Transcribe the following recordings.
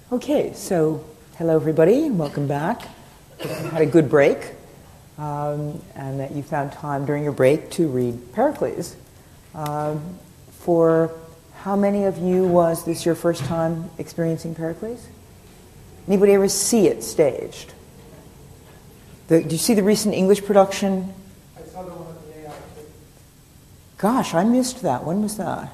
Okay, so hello everybody, and welcome back. Hope you had a good break, and that you found time during your break to read Pericles. For how many of you was this your first time experiencing Pericles? Anybody ever see it staged? Did you see the recent English production? I saw the one at the AI. Gosh, I missed that. When was that?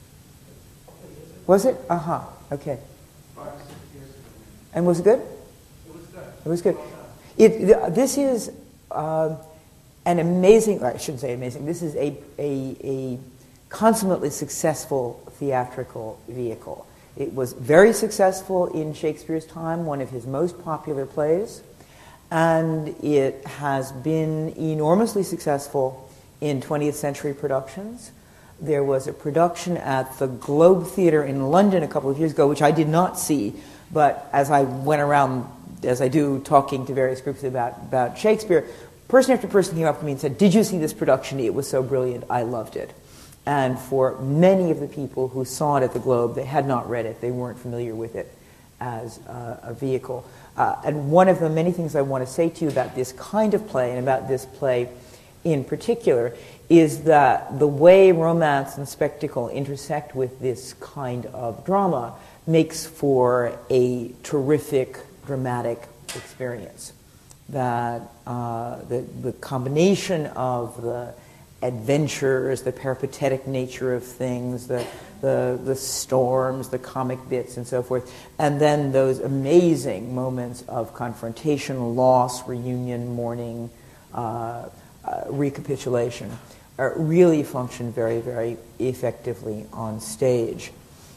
Was it? Okay. 5 or 6 years ago. And was it good? It was good. It was good. This is an amazing, or I shouldn't say amazing, this is a consummately successful theatrical vehicle. It was very successful in Shakespeare's time, one of his most popular plays, and it has been enormously successful in 20th century productions. There was a production at the Globe Theatre in London a couple of years ago, which I did not see, but as I went around, as I do, talking to various groups about Shakespeare, person after person came up to me and said, "Did you see this production? It was so brilliant, I loved it." And for many of the people who saw it at the Globe, they had not read it, they weren't familiar with it as a vehicle. And one of the many things I want to say to you about this kind of play, and about this play in particular, is that the way romance and spectacle intersect with this kind of drama makes for a terrific dramatic experience. That the combination of the adventures, the peripatetic nature of things, the storms, the comic bits, and so forth, and then those amazing moments of confrontation, loss, reunion, mourning, recapitulation, really function very, very effectively on stage.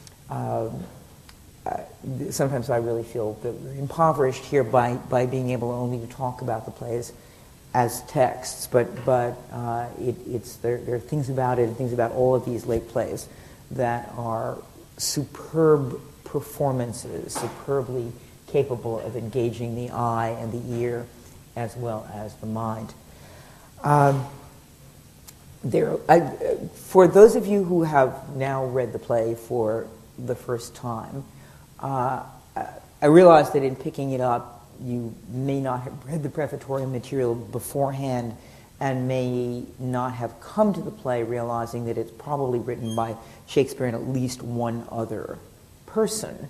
Sometimes I really feel impoverished here by being able only to talk about the plays as texts, but there are things about it and things about all of these late plays that are superb performances, superbly capable of engaging the eye and the ear as well as the mind. For those of you who have now read the play for the first time, I realize that in picking it up, you may not have read the prefatory material beforehand and may not have come to the play realizing that it's probably written by Shakespeare and at least one other person.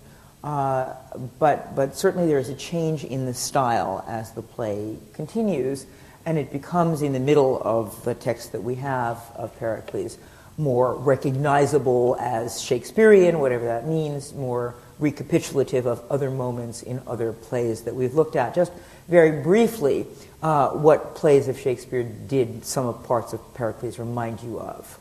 But certainly there is a change in the style as the play continues, and it becomes, in the middle of the text that we have of Pericles, more recognizable as Shakespearean, whatever that means, more recapitulative of other moments in other plays that we've looked at. Just very briefly, what plays of Shakespeare did some of parts of Pericles remind you of?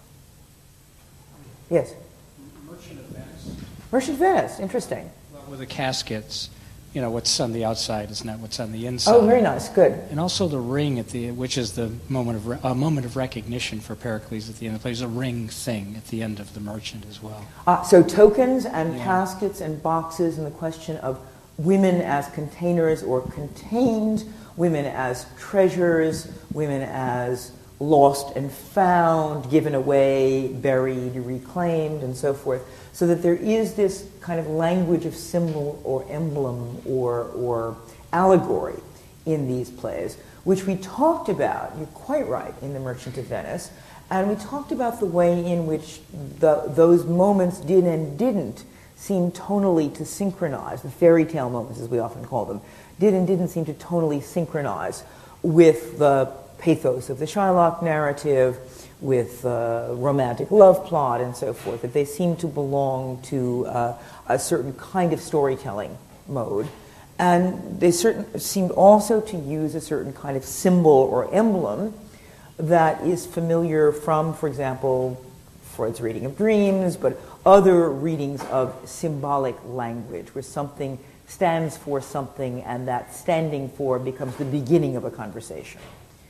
Yes? Merchant of Venice. Merchant of Venice, interesting. Well, with the caskets, you know, what's on the outside is not what's on the inside. Oh, very nice, good. And also the ring which is the moment of recognition for Pericles at the end of the play. There's a ring thing at the end of the Merchant as well. So tokens and caskets and boxes, and the question of women as containers or contained, women as treasures, women as lost and found, given away, buried, reclaimed, and so forth. So that there is this kind of language of symbol or emblem or allegory in these plays, which we talked about, you're quite right, in The Merchant of Venice, and we talked about the way in which those moments did and didn't seem tonally to synchronize, the fairy tale moments as we often call them, did and didn't seem to tonally synchronize with the pathos of the Shylock narrative, with romantic love plot and so forth, that they seem to belong to a certain kind of storytelling mode. And they seemed also to use a certain kind of symbol or emblem that is familiar from, for example, Freud's reading of dreams, but other readings of symbolic language, where something stands for something and that standing for becomes the beginning of a conversation.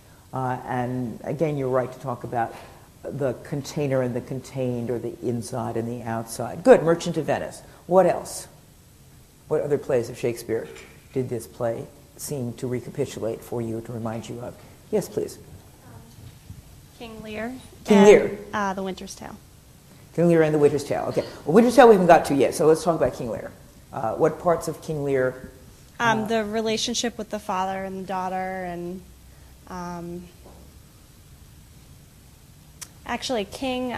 And again, you're right to talk about the container and the contained, or the inside and the outside. Good, Merchant of Venice. What else? What other plays of Shakespeare did this play seem to recapitulate for you, to remind you of? Yes, please. King Lear. King Lear. The Winter's Tale. King Lear and The Winter's Tale. Okay. Well, Winter's Tale we haven't got to yet, so let's talk about King Lear. What parts of King Lear? The relationship with the father and the daughter, and actually King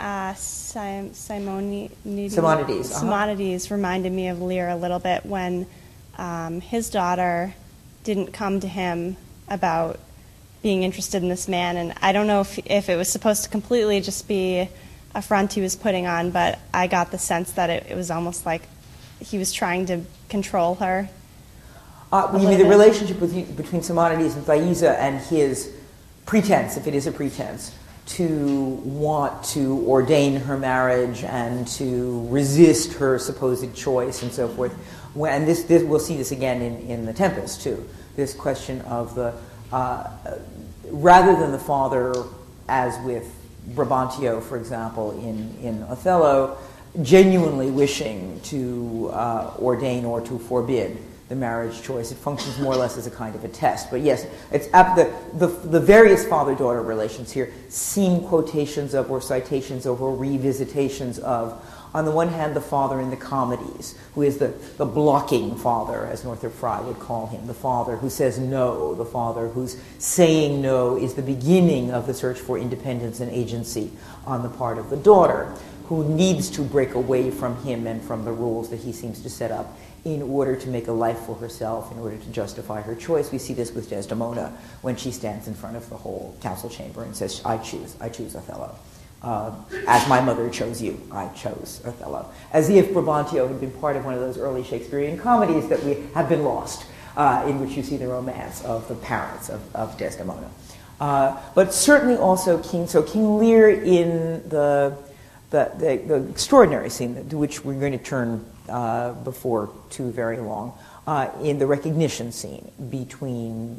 Simonides reminded me of Lear a little bit when his daughter didn't come to him about being interested in this man, and I don't know if it was supposed to completely just be a front he was putting on, but I got the sense that it was almost like he was trying to control her. You mean the relationship between Simonides and Thaisa and his pretense, if it is a pretense, to want to ordain her marriage and to resist her supposed choice and so forth. And this we'll see this again in The Tempest too. This question of the rather than the father, as with Brabantio, for example, in Othello, genuinely wishing to ordain or to forbid the marriage choice. It functions more or less as a kind of a test. But yes, it's the various father-daughter relations here seem quotations of or citations of or revisitations of, on the one hand, the father in the comedies, who is the blocking father, as Northrop Frye would call him, the father who says no, the father whose saying no is the beginning of the search for independence and agency on the part of the daughter, who needs to break away from him and from the rules that he seems to set up in order to make a life for herself, in order to justify her choice. We see this with Desdemona when she stands in front of the whole council chamber and says, I choose Othello. As my mother chose you, I chose Othello. As if Brabantio had been part of one of those early Shakespearean comedies that we have been lost, in which you see the romance of the parents of Desdemona. But certainly also King Lear in the extraordinary scene to which we're going to turn before too very long, in the recognition scene between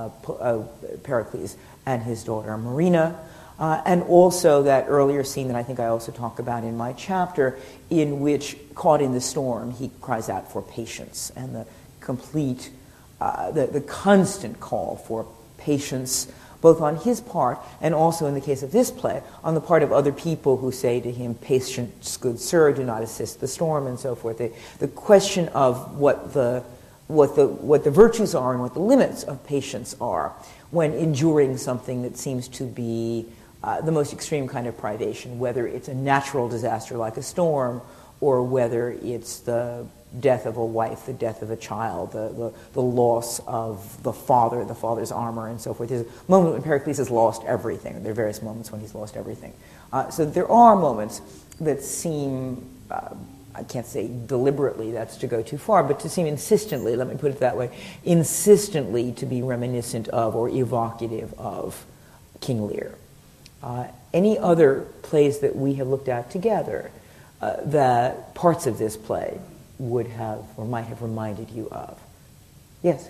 Pericles and his daughter Marina, and also that earlier scene that I think I also talk about in my chapter, in which, caught in the storm, he cries out for patience, and the complete, the constant call for patience, both on his part and also, in the case of this play, on the part of other people who say to him, "Patience, good sir, do not assist the storm," and so forth. The question of what the virtues are and what the limits of patience are when enduring something that seems to be the most extreme kind of privation, whether it's a natural disaster like a storm, or whether it's the death of a wife, the death of a child, the loss of the father's armor, and so forth. There's a moment when Pericles has lost everything. There are various moments when he's lost everything. So there are moments that seem, I can't say deliberately, that's to go too far, but to seem insistently, let me put it that way, insistently to be reminiscent of or evocative of King Lear. Any other plays that we have looked at together that parts of this play would have or might have reminded you of? Yes?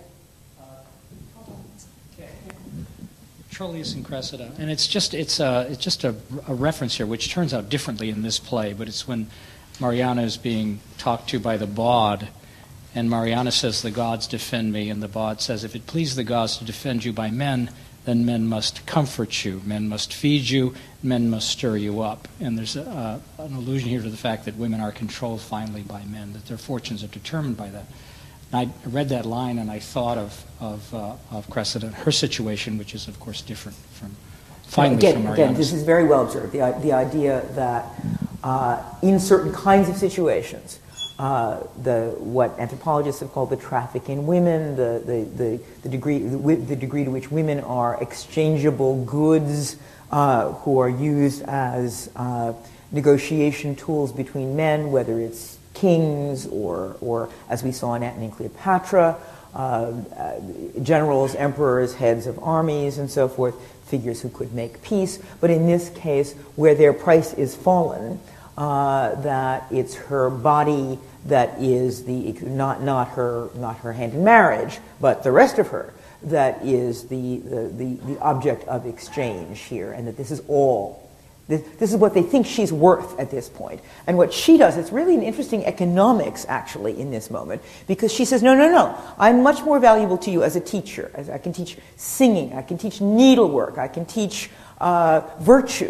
Troilus and Cressida. And it's just a reference here, which turns out differently in this play, but it's when Mariana is being talked to by the bawd, and Mariana says, "The gods defend me," and the bawd says, "If it please the gods to defend you by men, then men must comfort you, men must feed you, men must stir you up." And there's an allusion here to the fact that women are controlled finally by men, that their fortunes are determined by that. And I read that line and I thought of Cressida, her situation, which is of course different from Mariana's. Again, this is very well observed. The idea that in certain kinds of situations, what anthropologists have called the traffic in women, the degree to which women are exchangeable goods who are used as negotiation tools between men, whether it's kings or as we saw in Antony and Cleopatra, generals, emperors, heads of armies, and so forth, figures who could make peace. But in this case, where their price is fallen, that it's her body that is not her hand in marriage, but the rest of her that is the object of exchange here, and that this is what they think she's worth at this point. And what she does, it's really an interesting economics actually in this moment, because she says, no, I'm much more valuable to you as a teacher. As I can teach singing, I can teach needlework, I can teach virtue.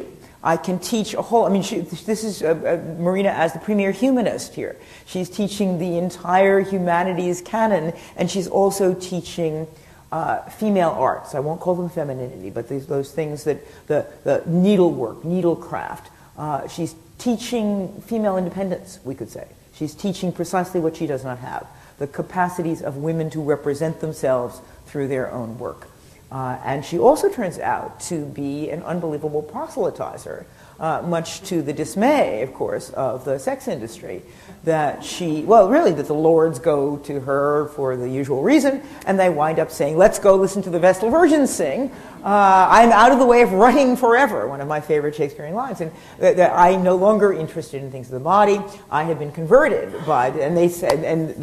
I can teach a whole, this is Marina as the premier humanist here. She's teaching the entire humanities canon, and she's also teaching female arts. I won't call them femininity, but those things that, the needlework, needlecraft. She's teaching female independence, we could say. She's teaching precisely what she does not have, the capacities of women to represent themselves through their own work. And she also turns out to be an unbelievable proselytizer, much to the dismay, of course, of the sex industry, that that the lords go to her for the usual reason, and they wind up saying, let's go listen to the Vestal Virgins sing. I'm out of the way of running forever, one of my favorite Shakespearean lines. And that I'm no longer interested in things of the body. I have been converted by, and they said, and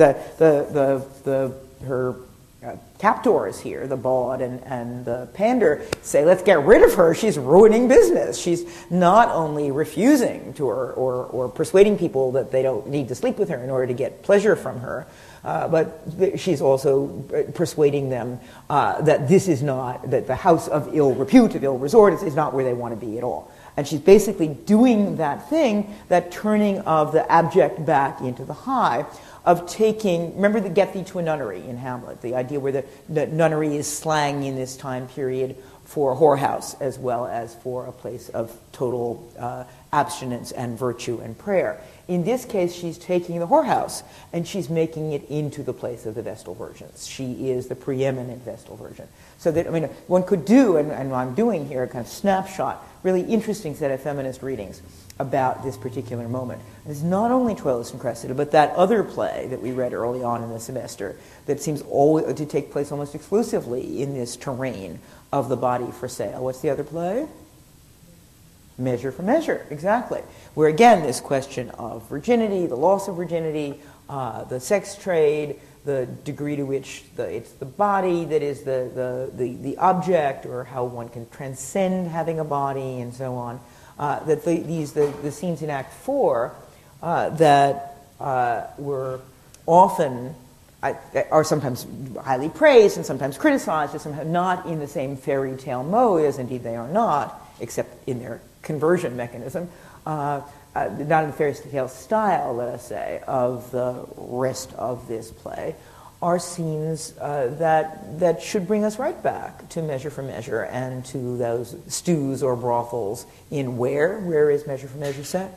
her captors here, the bawd and the pander, say, let's get rid of her. She's ruining business. She's not only refusing to her or persuading people that they don't need to sleep with her in order to get pleasure from her, but she's also persuading them that this is not, that the house of ill repute, of ill resort, is not where they want to be at all. And she's basically doing that thing, that turning of the abject back into the high, of taking, remember the get thee to a nunnery in Hamlet, the idea where the nunnery is slang in this time period for a whorehouse as well as for a place of total abstinence and virtue and prayer. In this case, she's taking the whorehouse and she's making it into the place of the Vestal Virgins. She is the preeminent Vestal Virgin. So that, one could do, and I'm doing here, a kind of snapshot, really interesting set of feminist readings about this particular moment. It's not only Troilus and Cressida, but that other play that we read early on in the semester that seems always to take place almost exclusively in this terrain of the body for sale. What's the other play? Measure for Measure, exactly. Where again, this question of virginity, the loss of virginity, the sex trade, the degree to which it's the body that is the object, or how one can transcend having a body, and so on. That the scenes in Act 4 that were often are sometimes highly praised and sometimes criticized, and somehow not in the same fairy tale mode, as indeed they are not, except in their conversion mechanism, not in the fairy tale style, let us say, of the rest of this play, are scenes that should bring us right back to Measure for Measure and to those stews or brothels in where? Where is Measure for Measure set?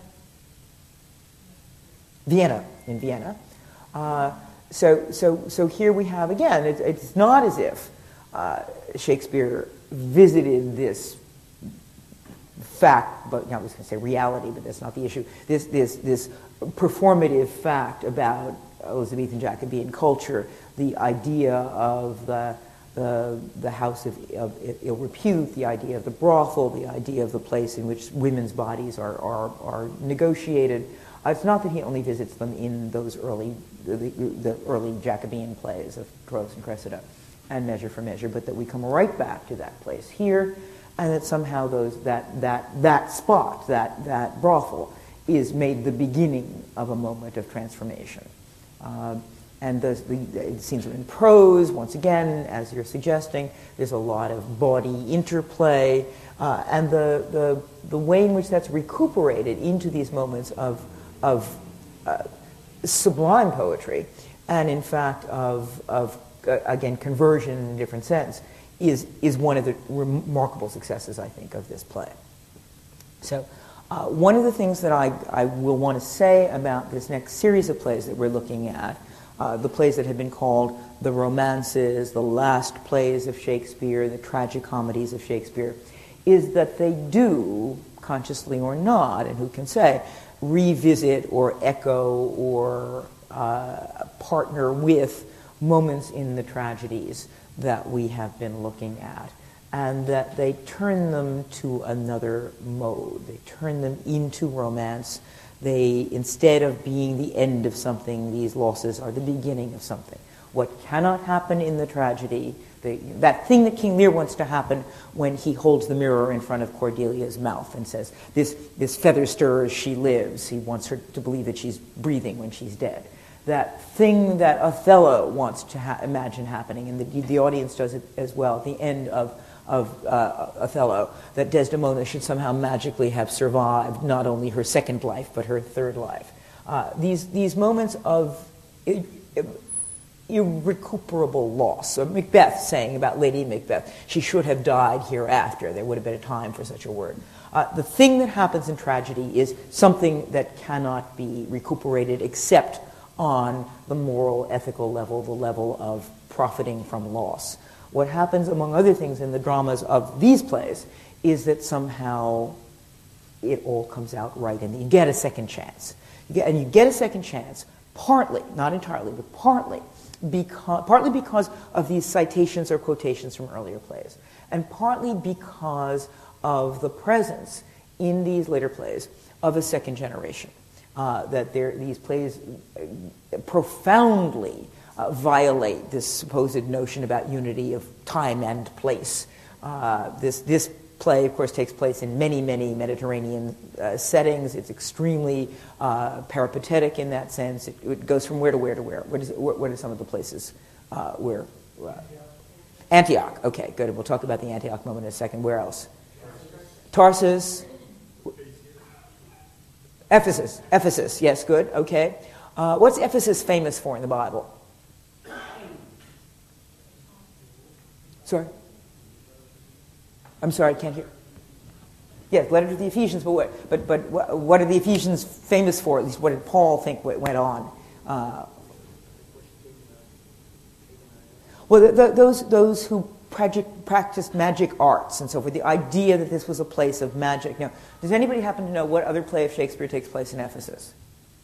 Vienna, in Vienna. So here we have, again, it's not as if Shakespeare visited this fact, but I was going to say reality, but that's not the issue. This performative fact about Elizabethan Jacobean culture, the idea of the house of ill repute, the idea of the brothel, the idea of the place in which women's bodies are negotiated. It's not that he only visits them in those the early Jacobean plays of Troilus and Cressida and Measure for Measure, but that we come right back to that place here, and that somehow that spot, that brothel, is made the beginning of a moment of transformation. And the scenes are in prose, once again, as you're suggesting. There's a lot of body interplay, and the way in which that's recuperated into these moments of sublime poetry, and in fact of again, conversion in a different sense, is one of the remarkable successes, I think, of this play. So one of the things that I will want to say about this next series of plays that we're looking at, the plays that have been called the romances, the last plays of Shakespeare, the tragicomedies of Shakespeare, is that they do, consciously or not, and who can say, revisit or echo or partner with moments in the tragedies that we have been looking at, and that they turn them to another mode. They turn them into romance. They, instead of being the end of something, these losses are the beginning of something. What cannot happen in the tragedy, that thing that King Lear wants to happen when he holds the mirror in front of Cordelia's mouth and says, this feather stirs, she lives. He wants her to believe that she's breathing when she's dead. That thing that Othello wants to imagine happening, and the audience does it as well, at the end of Othello, that Desdemona should somehow magically have survived not only her second life, but her third life. These moments of irrecuperable loss. So Macbeth saying about Lady Macbeth, she should have died hereafter. There would have been a time for such a word. The thing that happens in tragedy is something that cannot be recuperated except on the moral, ethical level, the level of profiting from loss. What happens, among other things, in the dramas of these plays is that somehow it all comes out right, and you get a second chance. You get a second chance, partly, not entirely, but partly because of these citations or quotations from earlier plays, and partly because of the presence in these later plays of a second generation. These plays profoundly violate this supposed notion about unity of time and place. This play, of course, takes place in many, many Mediterranean settings. It's extremely peripatetic in that sense. It goes from where to where to where. What are some of the places where? Antioch. Okay, good. We'll talk about the Antioch moment in a second. Where else? Tarsus. Ephesus. Ephesus. Yes, good. Okay. What's Ephesus famous for in the Bible? Sorry? I'm sorry, I can't hear. Yes, letter to the Ephesians, but what are the Ephesians famous for? At least what did Paul think went on? Well, those who practiced magic arts and so forth, the idea that this was a place of magic. Now, does anybody happen to know what other play of Shakespeare takes place in Ephesus?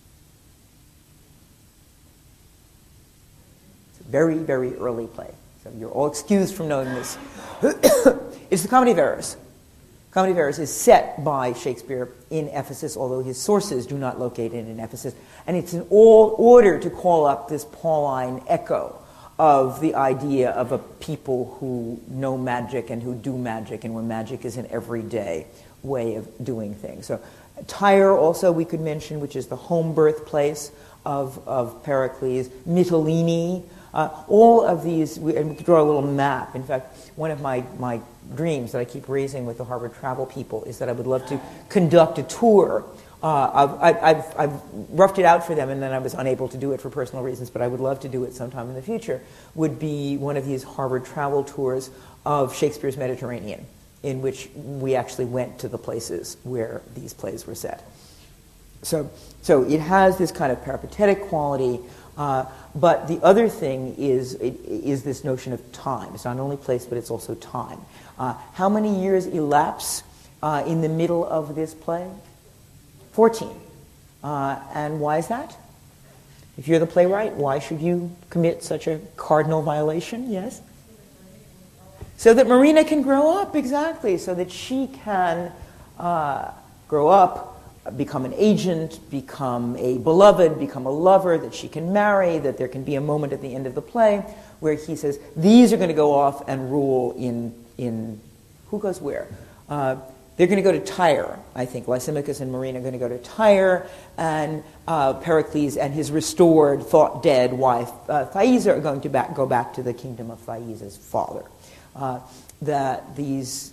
It's a very, very early play. So you're all excused from knowing this. It's the Comedy of Errors. Comedy of Errors is set by Shakespeare in Ephesus, although his sources do not locate it in Ephesus. And it's in all order to call up this Pauline echo of the idea of a people who know magic and who do magic, and where magic is an everyday way of doing things. So Tyre also we could mention, which is the home birthplace of Pericles. Mytilene. All of these, and we could draw a little map. In fact, one of my dreams that I keep raising with the Harvard travel people is that I would love to conduct a tour. I've roughed it out for them, and then I was unable to do it for personal reasons, but I would love to do it sometime in the future, would be one of these Harvard travel tours of Shakespeare's Mediterranean, in which we actually went to the places where these plays were set. So it has this kind of peripatetic quality, but the other thing is this notion of time. It's not only place, but it's also time. How many years elapse in the middle of this play? 14. And why is that? If you're the playwright, why should you commit such a cardinal violation? Yes? So that Marina can grow up, exactly. So that she can grow up, become an agent, become a beloved, become a lover, that she can marry, that there can be a moment at the end of the play where he says, these are going to go off and rule in who goes where? They're going to go to Tyre, I think. Lysimachus and Marina are going to go to Tyre, and Pericles and his restored, thought dead wife, Thaisa, are going to go back to the kingdom of Thaisa's father. That these,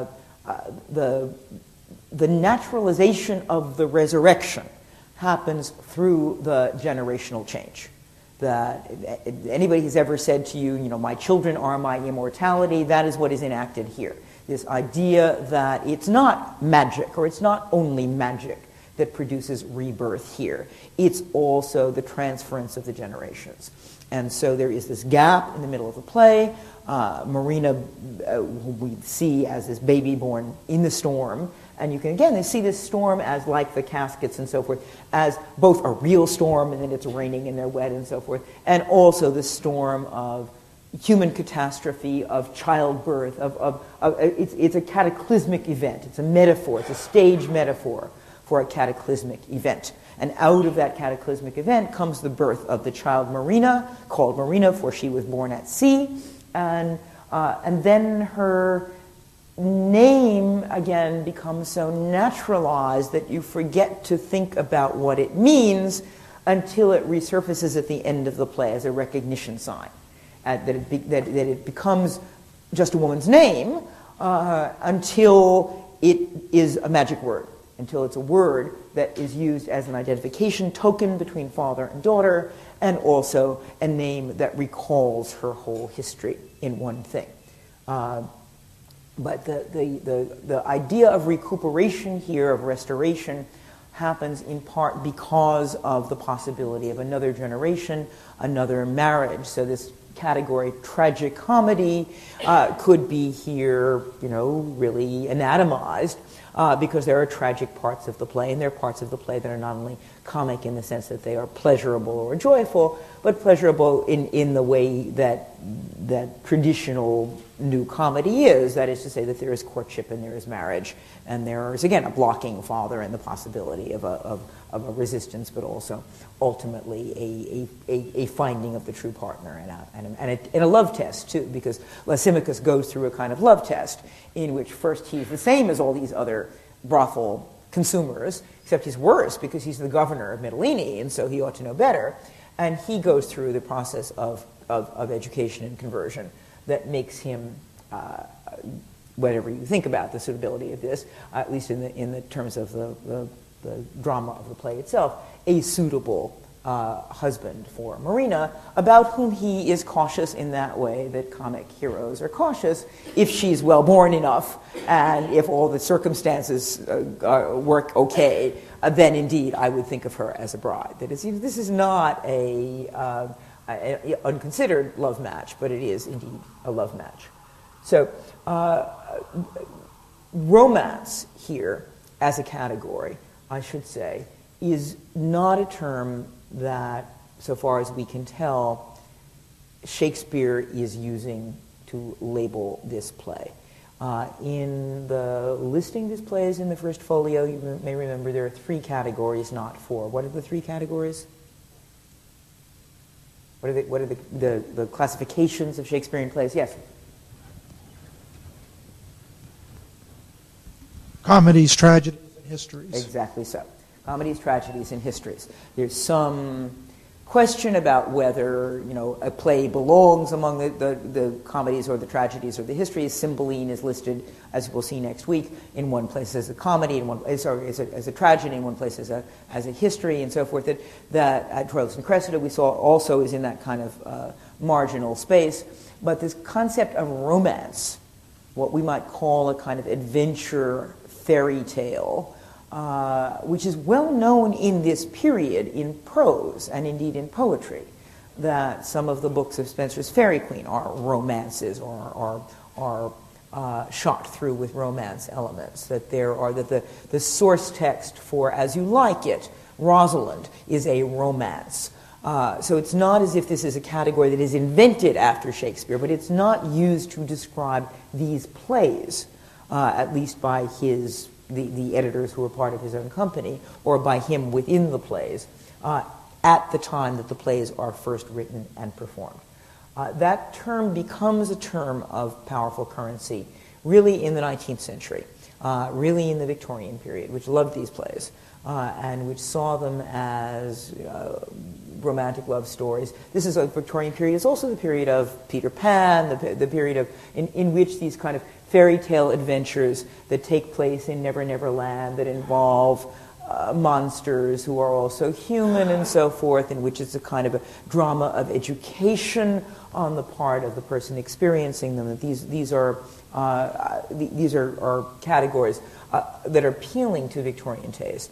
the naturalization of the resurrection happens through the generational change. That anybody who's ever said to you, my children are my immortality, that is what is enacted here. This idea that it's not magic, or it's not only magic that produces rebirth here. It's also the transference of the generations. And so there is this gap in the middle of the play. Marina, who we see as this baby born in the storm. And you can, again, see this storm as like the caskets and so forth, as both a real storm, and then it's raining and they're wet and so forth, and also the storm of human catastrophe, of childbirth, it's a cataclysmic event. It's a metaphor. It's a stage metaphor for a cataclysmic event. And out of that cataclysmic event comes the birth of the child Marina, called Marina, for she was born at sea, and then her name again becomes so naturalized that you forget to think about what it means until it resurfaces at the end of the play as a recognition sign. That it becomes just a woman's name until it is a magic word, until it's a word that is used as an identification token between father and daughter, and also a name that recalls her whole history in one thing. But the idea of recuperation here, of restoration, happens in part because of the possibility of another generation, another marriage. So this category, tragic comedy, could be here, really anatomized, because there are tragic parts of the play, and there are parts of the play that are not only comic in the sense that they are pleasurable or joyful, but pleasurable in the way that traditional new comedy is. That is to say that there is courtship and there is marriage, and there is, again, a blocking father and the possibility of a resistance, but also ultimately a finding of the true partner and a love test, too, because Lysimachus goes through a kind of love test in which first he's the same as all these other brothel consumers, except he's worse because he's the governor of Mytilene, and so he ought to know better. And he goes through the process of education and conversion that makes him, whatever you think about the suitability of this, at least in the terms of the drama of the play itself, a suitable husband for Marina, about whom he is cautious in that way that comic heroes are cautious. If she's well born enough and if all the circumstances work okay, then indeed I would think of her as a bride. That is, this is not an unconsidered love match, but it is indeed a love match. So romance here as a category, I should say, is not a term that, so far as we can tell, Shakespeare is using to label this play. In the listing this play is in the first folio, you may remember there are 3 categories, not 4. What are the 3 categories? What are the classifications of Shakespearean plays? Yes? Comedies, tragedies, and histories. Exactly so. Comedies, tragedies, and histories. There's some question about whether a play belongs among the comedies or the tragedies or the histories. Cymbeline is listed, as we'll see next week, in one place as a comedy, in one as a tragedy, in one place as a history, and so forth. That at Troilus and Cressida we saw also is in that kind of marginal space. But this concept of romance, what we might call a kind of adventure fairy tale, which is well known in this period in prose and indeed in poetry, that some of the books of Spenser's Faerie Queene are romances or are shot through with romance elements, that the source text for As You Like It, Rosalind, is a romance. So it's not as if this is a category that is invented after Shakespeare, but it's not used to describe these plays, at least by the editors who were part of his own company, or by him within the plays, at the time that the plays are first written and performed. That term becomes a term of powerful currency really in the 19th century, really in the Victorian period, which loved these plays, and which saw them as romantic love stories. This is a Victorian period. It's also the period of Peter Pan, the period in which these kind of fairy tale adventures that take place in Never Never Land, that involve monsters who are also human and so forth, in which it's a kind of a drama of education on the part of the person experiencing them. That these are categories that are appealing to Victorian taste.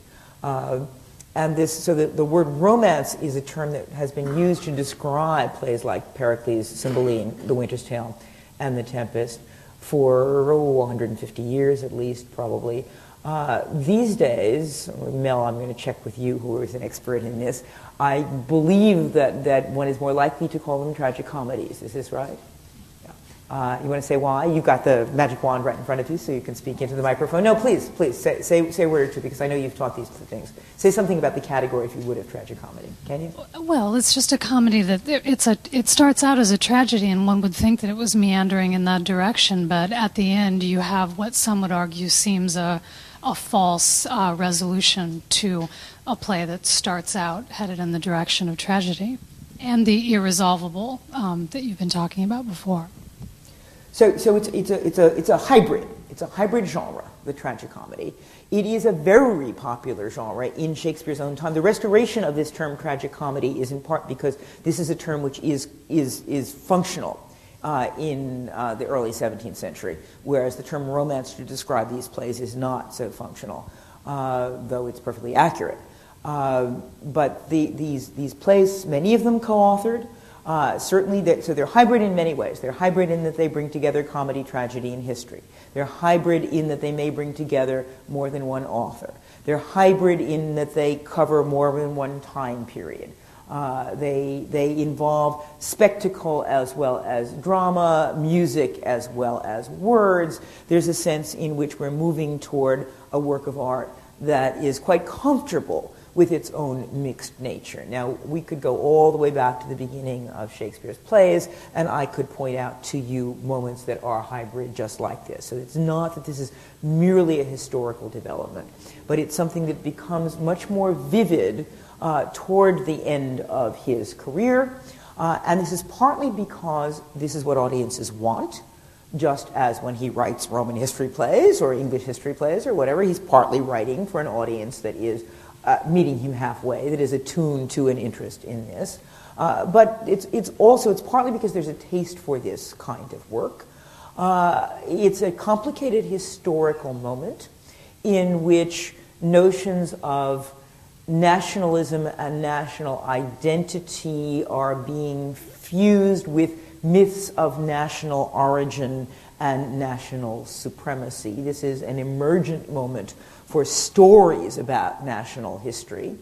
So the word romance is a term that has been used to describe plays like Pericles, Cymbeline, The Winter's Tale, and The Tempest for 150 years at least, probably. These days, Mel, I'm going to check with you, who is an expert in this, I believe that one is more likely to call them tragic comedies. Is this right? Yeah. You want to say why? You've got the magic wand right in front of you, so you can speak into the microphone. No, please, say a word or two, because I know you've taught these things. Say something about the category, if you would, of tragic comedy. Can you? Well, it's just a comedy that it starts out as a tragedy, and one would think that it was meandering in that direction, but at the end you have what some would argue seems a false resolution to a play that starts out headed in the direction of tragedy and the irresolvable that you've been talking about before. So it's a hybrid. It's a hybrid genre, the tragicomedy. It is a very popular genre in Shakespeare's own time. The restoration of this term tragicomedy is in part because this is a term which is functional in the early 17th century, whereas the term romance to describe these plays is not so functional, though it's perfectly accurate. But these plays, many of them co-authored. Certainly, so they're hybrid in many ways. They're hybrid in that they bring together comedy, tragedy, and history. They're hybrid in that they may bring together more than one author. They're hybrid in that they cover more than one time period. They involve spectacle as well as drama, music as well as words. There's a sense in which we're moving toward a work of art that is quite comfortable with its own mixed nature. Now, we could go all the way back to the beginning of Shakespeare's plays, and I could point out to you moments that are hybrid just like this. So it's not that this is merely a historical development, but it's something that becomes much more vivid toward the end of his career. And this is partly because this is what audiences want, just as when he writes Roman history plays or English history plays or whatever, he's partly writing for an audience that is meeting him halfway, that is attuned to an interest in this. But it's partly because there's a taste for this kind of work. It's a complicated historical moment in which notions of nationalism and national identity are being fused with myths of national origin and national supremacy. This is an emergent moment for stories about national history,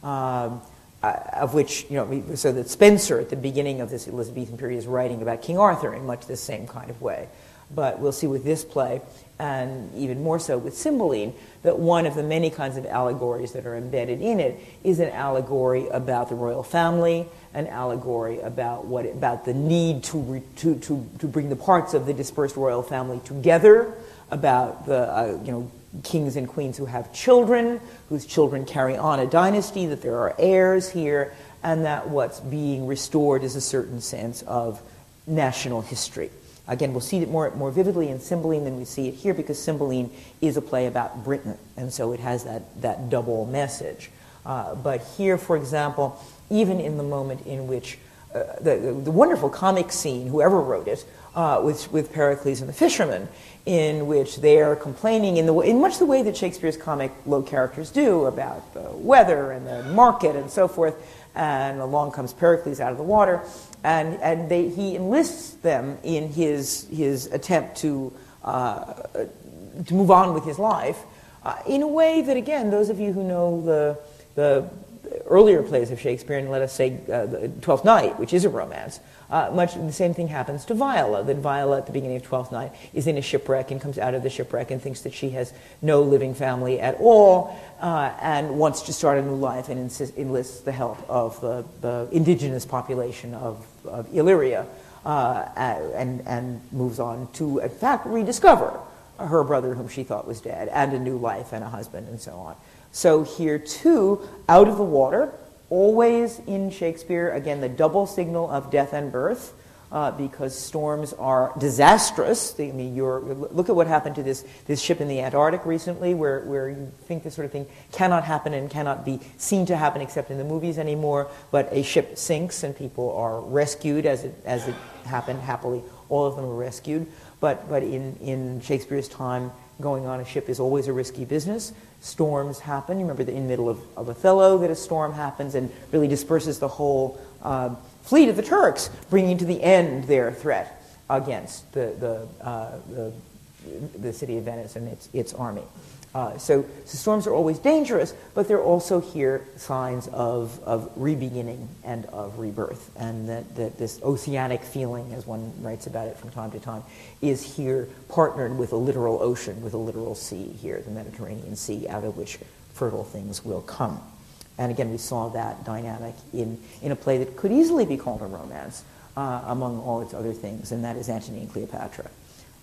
of which, so that Spenser at the beginning of this Elizabethan period is writing about King Arthur in much the same kind of way. But we'll see with this play, and even more so with Cymbeline, that one of the many kinds of allegories that are embedded in it is an allegory about the royal family, an allegory about the need to bring the parts of the dispersed royal family together, about the kings and queens who have children, whose children carry on a dynasty, that there are heirs here, and that what's being restored is a certain sense of national history. Again, we'll see it more vividly in Cymbeline than we see it here, because Cymbeline is a play about Britain, and so it has that double message. But here, for example, even in the moment in which the wonderful comic scene, whoever wrote it, with Pericles and the fishermen, in which they are complaining in much the way that Shakespeare's comic low characters do about the weather and the market and so forth, and along comes Pericles out of the water, and he enlists them in his attempt to move on with his life, in a way that, again, those of you who know the earlier plays of Shakespeare, and let us say Twelfth Night, which is a romance, much the same thing happens to Viola, that Viola at the beginning of Twelfth Night is in a shipwreck and comes out of the shipwreck and thinks that she has no living family at all, and wants to start a new life and enlists the help of the indigenous population of Illyria, and moves on to, in fact, rediscover her brother whom she thought was dead, and a new life and a husband and so on. So here, too, out of the water, always in Shakespeare, again, the double signal of death and birth, because storms are disastrous. Look at what happened to this ship in the Antarctic recently, where you think this sort of thing cannot happen and cannot be seen to happen except in the movies anymore, but a ship sinks and people are rescued as it happened. Happily, all of them were rescued. But in Shakespeare's time, going on a ship is always a risky business. Storms happen. You remember that in the middle of Othello, that a storm happens and really disperses the whole fleet of the Turks, bringing to the end their threat against the city of Venice and its army. So storms are always dangerous, but they're also here signs of re-beginning and of rebirth, and that this oceanic feeling, as one writes about it from time to time, is here partnered with a literal ocean, with a literal sea here, the Mediterranean Sea, out of which fertile things will come. And again, we saw that dynamic in a play that could easily be called a romance, among all its other things, and that is Antony and Cleopatra.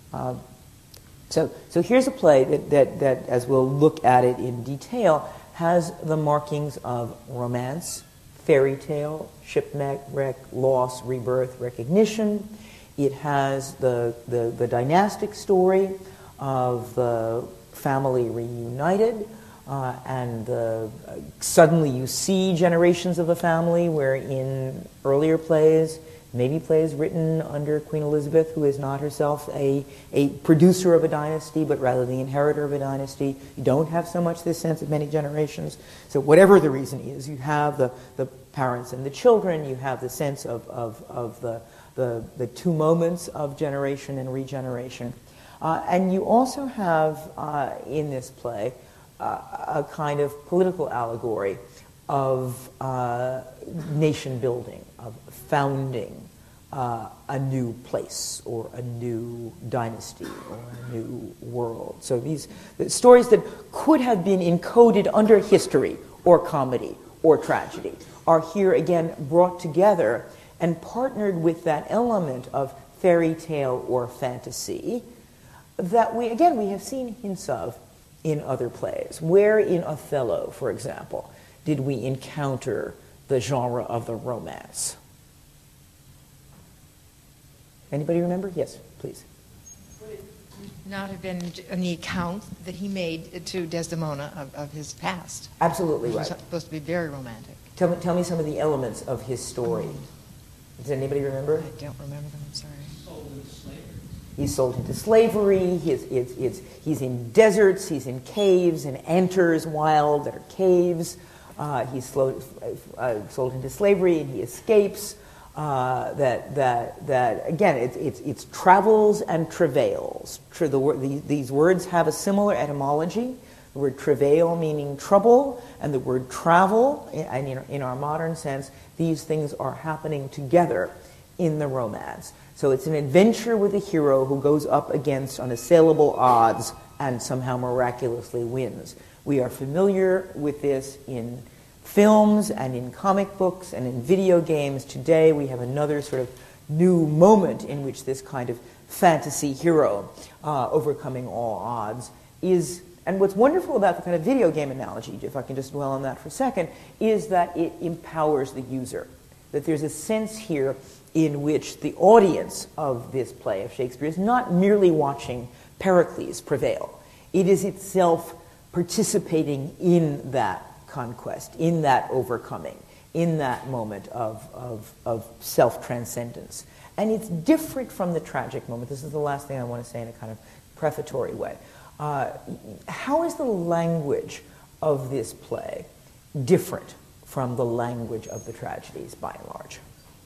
So here's a play that, as we'll look at it in detail, has the markings of romance, fairy tale, shipwreck, loss, rebirth, recognition. It has the dynastic story of the family reunited, and suddenly you see generations of a family where in earlier plays, maybe plays written under Queen Elizabeth, who is not herself a producer of a dynasty, but rather the inheritor of a dynasty, you don't have so much this sense of many generations. So whatever the reason is, you have the parents and the children, you have the sense of the two moments of generation and regeneration. And you also have in this play a kind of political allegory of nation building, of founding a new place or a new dynasty or a new world. So these stories that could have been encoded under history or comedy or tragedy are here again brought together and partnered with that element of fairy tale or fantasy that we have seen hints of in other plays. Where in Othello, for example, did we encounter the genre of the romance? Anybody remember? Yes, please. Would it not have been in the account that he made to Desdemona of his past? Absolutely right. It was supposed to be very romantic. Tell me some of the elements of his story. Does anybody remember? I don't remember them, I'm sorry. He's sold into slavery. He's in deserts. He's in caves and enters wild that are caves. He's sold into slavery and he escapes. That again, it's travels and travails. These words have a similar etymology. The word travail meaning trouble, and the word travel, and in our modern sense, these things are happening together in the romance. So it's an adventure with a hero who goes up against unassailable odds and somehow miraculously wins. We are familiar with this in films and in comic books and in video games. Today we have another sort of new moment in which this kind of fantasy hero overcoming all odds is. And what's wonderful about the kind of video game analogy, if I can just dwell on that for a second, is that it empowers the user. That there's a sense here in which the audience of this play of Shakespeare is not merely watching Pericles prevail. It is itself participating in that conquest, in that overcoming, in that moment of self-transcendence. And it's different from the tragic moment. This is the last thing I want to say in a kind of prefatory way. How is the language of this play different from the language of the tragedies, by and large?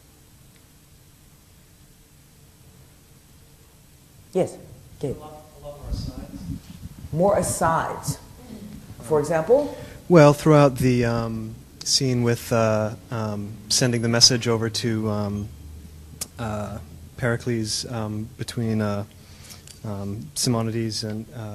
Yes, Gabe. A lot more asides. More asides. For example? Well, throughout the scene with sending the message over to Pericles between Simonides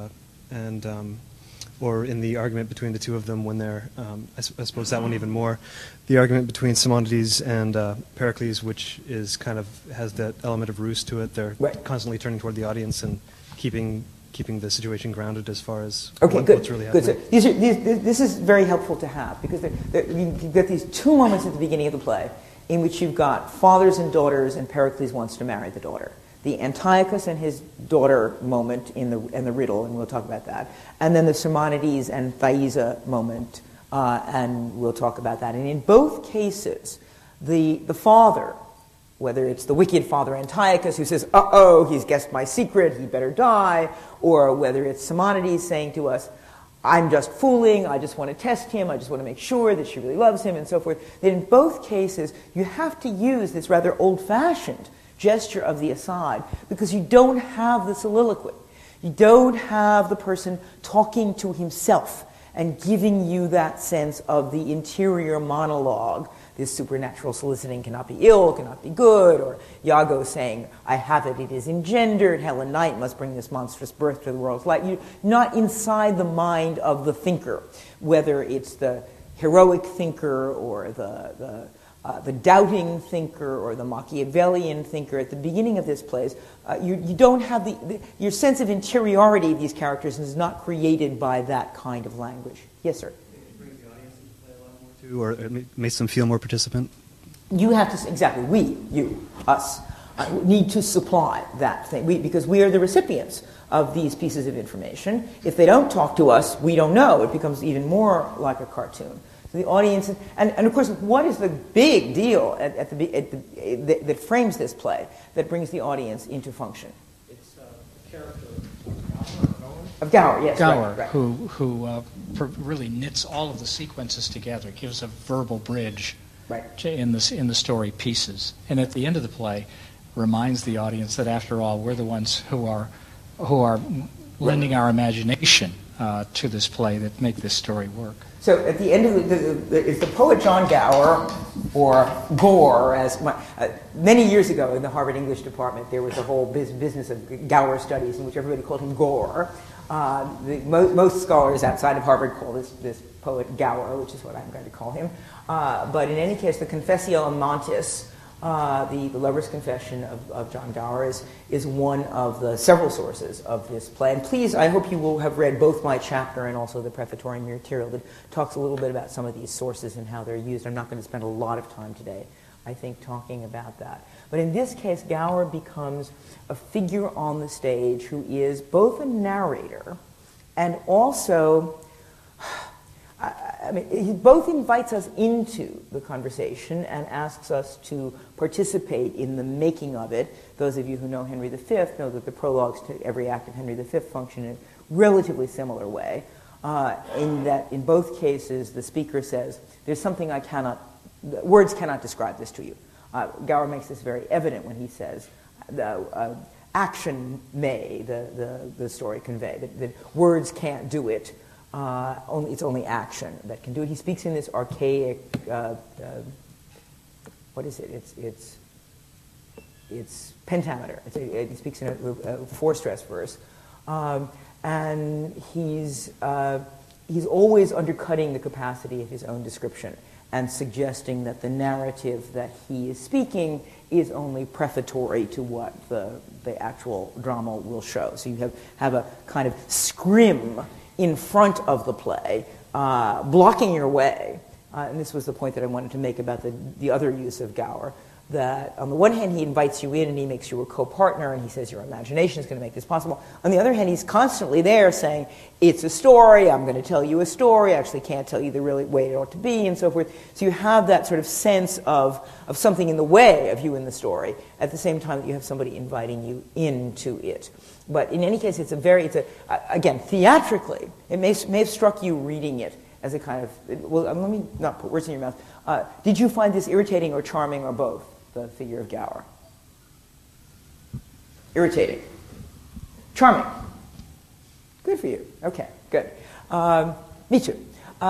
and or in the argument between the two of them when they're, I suppose that one even more, the argument between Simonides and Pericles, which is kind of has that element of ruse to it. They're constantly turning toward the audience and keeping the situation grounded as far as what's really happening. Good. So this is very helpful to have because you get these two moments at the beginning of the play in which you've got fathers and daughters, and Pericles wants to marry the daughter. The Antiochus and his daughter moment in the riddle, and we'll talk about that. And then the Simonides and Thaisa moment, and we'll talk about that. And in both cases, the father, whether it's the wicked father Antiochus who says, uh-oh, he's guessed my secret, he better die, or whether it's Simonides saying to us, I'm just fooling, I just want to test him, I just want to make sure that she really loves him, and so forth. That in both cases, you have to use this rather old-fashioned gesture of the aside, because you don't have the soliloquy. You don't have the person talking to himself and giving you that sense of the interior monologue. This supernatural soliciting cannot be ill, cannot be good, or Iago saying, I have it, it is engendered, Helen Knight must bring this monstrous birth to the world's light. You're not inside the mind of the thinker, whether it's the heroic thinker or the doubting thinker or the Machiavellian thinker. At the beginning of this play, you don't have your sense of interiority of these characters is not created by that kind of language. Yes, sir? It brings the audience into play a lot more too, or it makes them feel more participant? You have to, exactly, we, you, us. need to supply that thing because we are the recipients of these pieces of information. If they don't talk to us, we don't know. It becomes even more like a cartoon. So the audience, and of course, what is the big deal that frames this play that brings the audience into function? It's the character of Gower, yes, Gower, right. who really knits all of the sequences together, gives a verbal bridge in the story pieces, and at the end of the play, reminds the audience that after all, we're the ones who are lending our imagination to this play that make this story work. So at the end of it's the poet John Gower, or Gore, as many years ago in the Harvard English department, there was a whole business of Gower studies in which everybody called him Gore. Most scholars outside of Harvard call this poet Gower, which is what I'm going to call him. But in any case, the Confessio Amantis, the Lover's Confession of John Gower, is one of the several sources of this play. And please, I hope you will have read both my chapter and also the prefatory material that talks a little bit about some of these sources and how they're used. I'm not going to spend a lot of time today, I think, talking about that. But in this case, Gower becomes a figure on the stage who is both a narrator and also, he both invites us into the conversation and asks us to participate in the making of it. Those of you who know Henry V know that the prologues to every act of Henry V function in a relatively similar way, in that in both cases the speaker says, there's something words cannot describe this to you. Gower makes this very evident when he says, action may, the story convey, that words can't do it. It's only action that can do it. He speaks in this archaic, what is it? It's pentameter. He speaks in a four-stress verse, and he's always undercutting the capacity of his own description and suggesting that the narrative that he is speaking is only prefatory to what the actual drama will show. So you have a kind of scrim in front of the play, blocking your way. And this was the point that I wanted to make about the other use of Gower, that on the one hand he invites you in and he makes you a co-partner and he says your imagination is going to make this possible. On the other hand, he's constantly there saying, it's a story, I'm going to tell you a story, I actually can't tell you the really way it ought to be, and so forth. So you have that sort of sense of something in the way of you in the story, at the same time that you have somebody inviting you into it. But in any case, again, theatrically, it may have struck you reading it as a kind of, well, let me not put words in your mouth. Did you find this irritating or charming or both, the figure of Gower? Irritating. Charming. Good for you. Okay, good. Me too.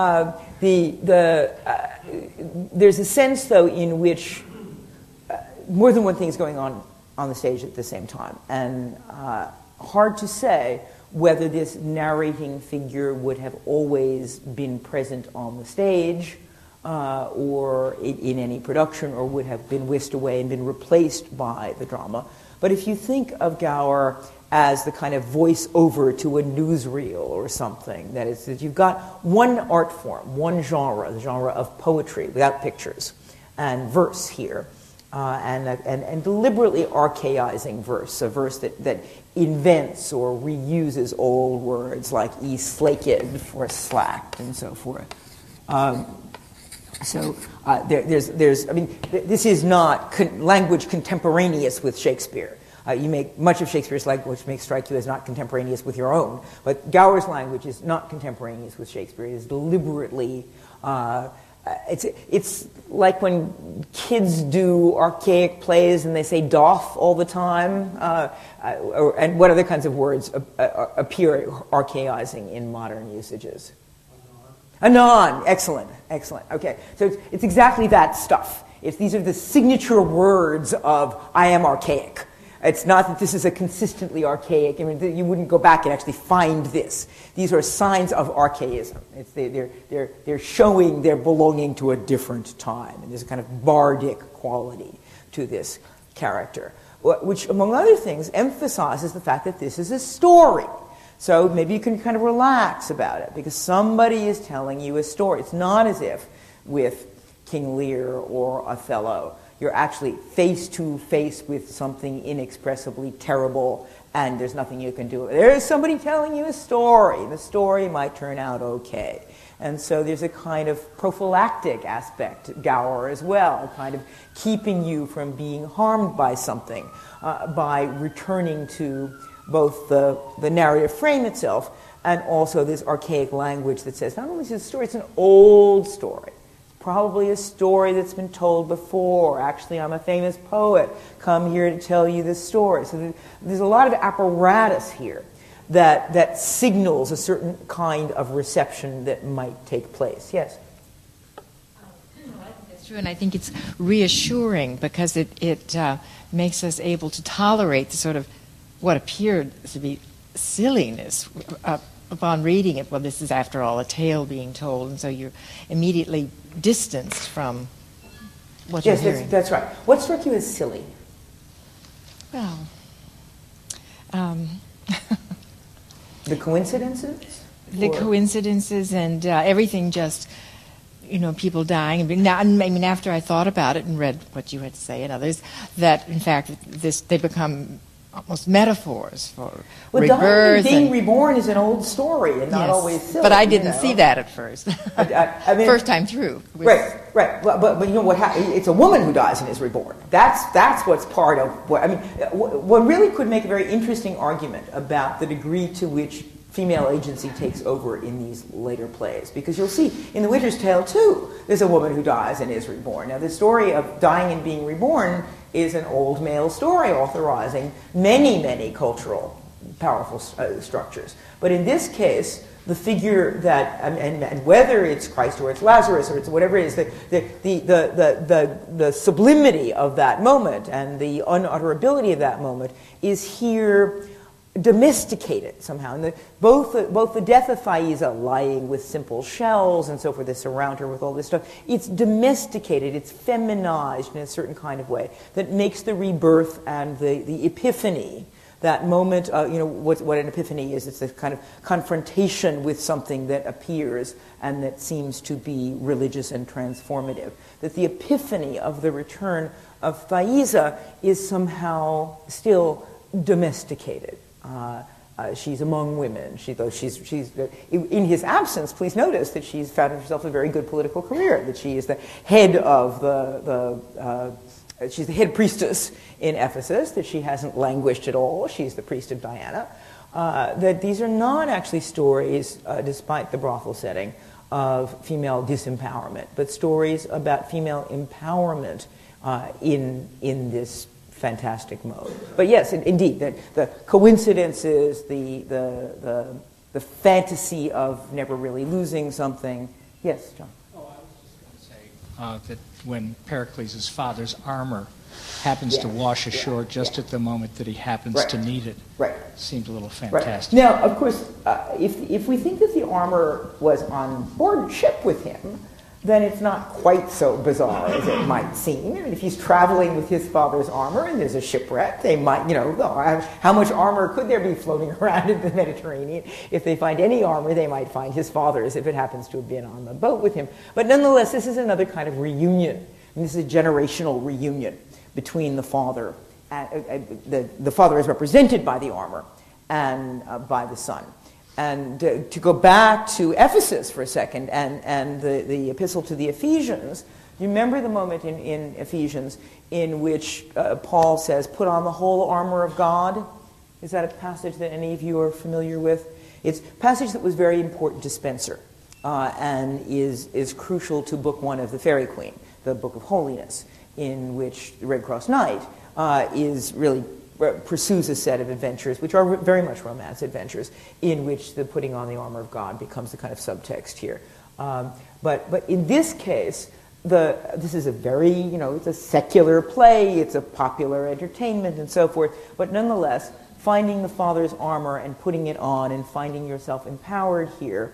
There's a sense, though, in which more than one thing is going on the stage at the same time. And hard to say whether this narrating figure would have always been present on the stage or in any production, or would have been whisked away and been replaced by the drama. But if you think of Gower as the kind of voice-over to a newsreel or something, that is, that you've got one art form, one genre, the genre of poetry without pictures, and verse here, and deliberately archaizing verse, a verse that invents or reuses old words like slaked for slacked and so forth. This is not language contemporaneous with Shakespeare. You make much of Shakespeare's language may strike you as not contemporaneous with your own, but Gower's language is not contemporaneous with Shakespeare. It is deliberately. It's like when kids do archaic plays and they say "doff" all the time, and what other kinds of words appear archaizing in modern usages? Anon. Excellent. Okay, so it's exactly that stuff. These are the signature words of "I am archaic." It's not that this is a consistently archaic. I mean, you wouldn't go back and actually find this. These are signs of archaism. They're showing they're belonging to a different time, and there's a kind of bardic quality to this character, which, among other things, emphasizes the fact that this is a story. So maybe you can kind of relax about it, because somebody is telling you a story. It's not as if with King Lear or Othello you're actually face to face with something inexpressibly terrible, and there's nothing you can do. There's somebody telling you a story. The story might turn out okay. And so there's a kind of prophylactic aspect to Gower as well, kind of keeping you from being harmed by something by returning to both the narrative frame itself and also this archaic language that says not only is it a story, it's an old story. Probably a story that's been told before. Actually, I'm a famous poet. Come here to tell you this story. So there's a lot of apparatus here that signals a certain kind of reception that might take place. Yes? That's true, and I think it's reassuring because it makes us able to tolerate the sort of what appeared to be silliness upon reading it. Well, this is, after all, a tale being told, and so you're immediately distanced from what you're hearing. Yes, that's right. What struck you as silly? Well, the coincidences? The coincidences and everything just, people dying. Now, I mean, after I thought about it and read what you had to say and others, that, in fact, they become almost metaphors for rebirth. Being reborn is an old story and not always silly. But I didn't see that at first. I mean, first time through. Right. But you know what? It's a woman who dies and is reborn. That's what's part of what. I mean, what really could make a very interesting argument about the degree to which female agency takes over in these later plays, because you'll see in The Winter's Tale too, there's a woman who dies and is reborn. Now, the story of dying and being reborn is an old male story authorizing many, many cultural powerful structures. But in this case, the figure that, and whether it's Christ or it's Lazarus or it's whatever it is, the sublimity of that moment and the unutterability of that moment is here domesticated somehow. And both the death of Faiza, lying with simple shells and so forth, they surround her with all this stuff, it's domesticated, it's feminized in a certain kind of way that makes the rebirth and the epiphany, that moment, what an epiphany is, it's a kind of confrontation with something that appears and that seems to be religious and transformative. That the epiphany of the return of Faiza is somehow still domesticated. She's among women. Though she's in his absence, please notice that she's found herself a very good political career. That she is the head of she's the head priestess in Ephesus. That she hasn't languished at all. She's the priest of Diana. That these are not actually stories, despite the brothel setting, of female disempowerment, but stories about female empowerment in this fantastic mode. But yes, indeed, the coincidences, the fantasy of never really losing something. Yes, John. Oh, I was just going to say that when Pericles' father's armor happens to wash ashore just at the moment that he happens to need it, seemed a little fantastic. Now, of course, if we think that the armor was on board ship with him, then it's not quite so bizarre as it might seem. And if he's traveling with his father's armor and there's a shipwreck, they might, how much armor could there be floating around in the Mediterranean? If they find any armor, they might find his father's if it happens to have been on the boat with him. But nonetheless, this is another kind of reunion. And this is a generational reunion between the father, the father is represented by the armor, and by the son. And to go back to Ephesus for a second and the epistle to the Ephesians, you remember the moment in Ephesians in which Paul says, put on the whole armor of God? Is that a passage that any of you are familiar with? It's a passage that was very important to Spencer and is crucial to Book 1 of The Fairy Queen, the Book of Holiness, in which the Red Cross Knight is really pursues a set of adventures, which are very much romance adventures, in which the putting on the armor of God becomes the kind of subtext here. But in this case, this is a very, it's a secular play, it's a popular entertainment and so forth, but nonetheless, finding the father's armor and putting it on and finding yourself empowered here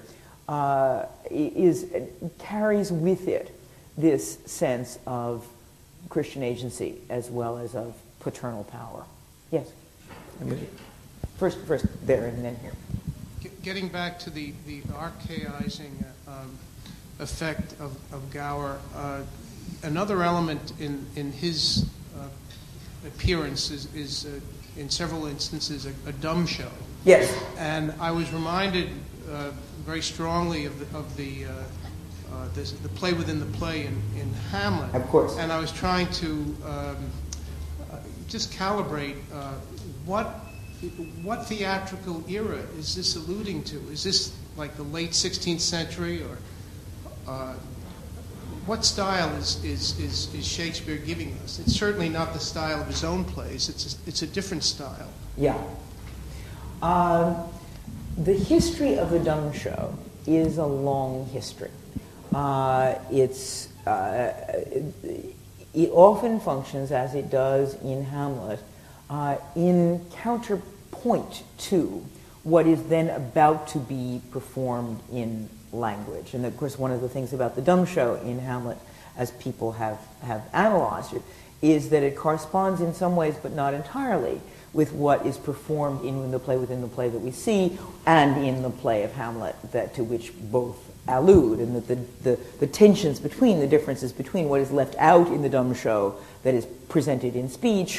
carries with it this sense of Christian agency as well as of paternal power. Yes. First there and then here. Getting back to the archaizing effect of Gower, another element in his appearance is in several instances a dumb show. Yes. And I was reminded very strongly of the play within the play in Hamlet. Of course. And I was trying to just calibrate what theatrical era is this alluding to? Is this like the late 16th century, or what style is Shakespeare giving us? It's certainly not the style of his own plays. It's a different style. Yeah. The history of the dumb show is a long history. It often functions, as it does in Hamlet, in counterpoint to what is then about to be performed in language. And of course, one of the things about the dumb show in Hamlet, as people have analyzed it, is that it corresponds in some ways, but not entirely, with what is performed in the play within the play that we see, and in the play of Hamlet, to which both allude, and that the tensions between, the differences between what is left out in the dumb show that is presented in speech,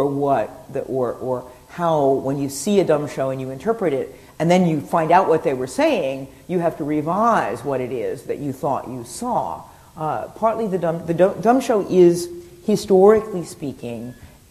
or how, when you see a dumb show and you interpret it, and then you find out what they were saying, you have to revise what it is that you thought you saw. Partly the dumb show is, historically speaking,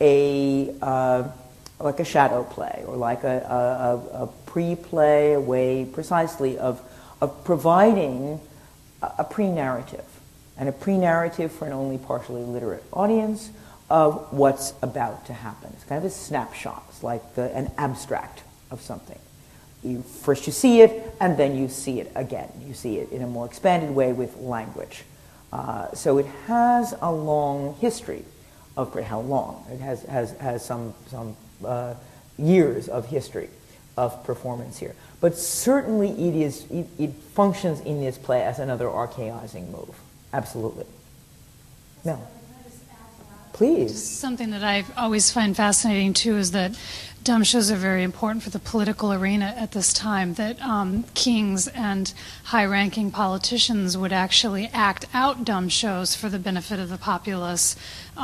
like a shadow play, or like a pre-play, a way precisely of providing a pre-narrative, and a pre-narrative for an only partially literate audience of what's about to happen. It's kind of a snapshot. It's like an abstract of something. First you see it, and then you see it again. You see it in a more expanded way with language. So it has a long history of how long. It has some years of history of performance here. But certainly it functions in this play as another archaizing move. Absolutely. No. Please. Something that I always find fascinating, too, is that dumb shows are very important for the political arena at this time, that kings and high-ranking politicians would actually act out dumb shows for the benefit of the populace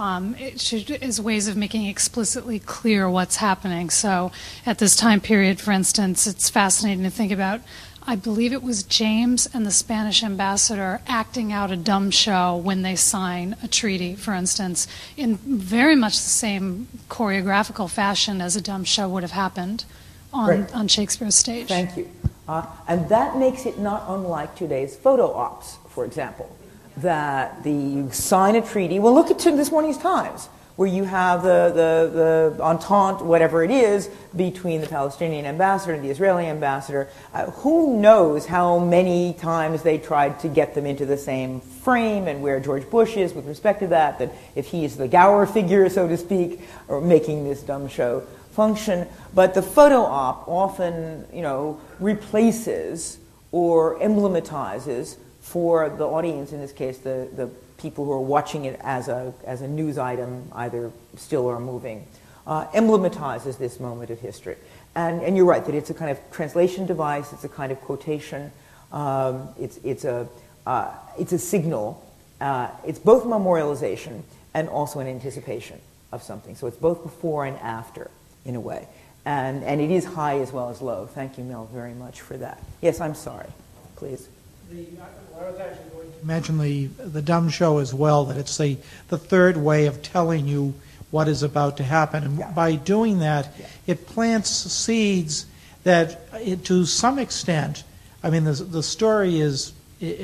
as ways of making explicitly clear what's happening. So at this time period, for instance, it's fascinating to think about, I believe it was James and the Spanish ambassador acting out a dumb show when they sign a treaty, for instance, in very much the same choreographical fashion as a dumb show would have happened on Shakespeare's stage. Thank you. And that makes it not unlike today's photo ops, for example, that you sign a treaty. Well, look at this morning's Times, where you have the entente, whatever it is, between the Palestinian ambassador and the Israeli ambassador. Who knows how many times they tried to get them into the same frame, and where George Bush is with respect to that if he's the Gower figure, so to speak, or making this dumb show function. But the photo op often, replaces or emblematizes for the audience, in this case, the people who are watching it as a news item, either still or moving, emblematizes this moment of history. And you're right that it's a kind of translation device. It's a kind of quotation. It's a signal. It's both memorialization and also an anticipation of something. So it's both before and after, in a way. And it is high as well as low. Thank you, Mel, very much for that. Yes, I'm sorry. Please. I was actually going to mention the dumb show as well, that it's the third way of telling you what is about to happen. And by doing that, it plants seeds that, to some extent, I mean, the story is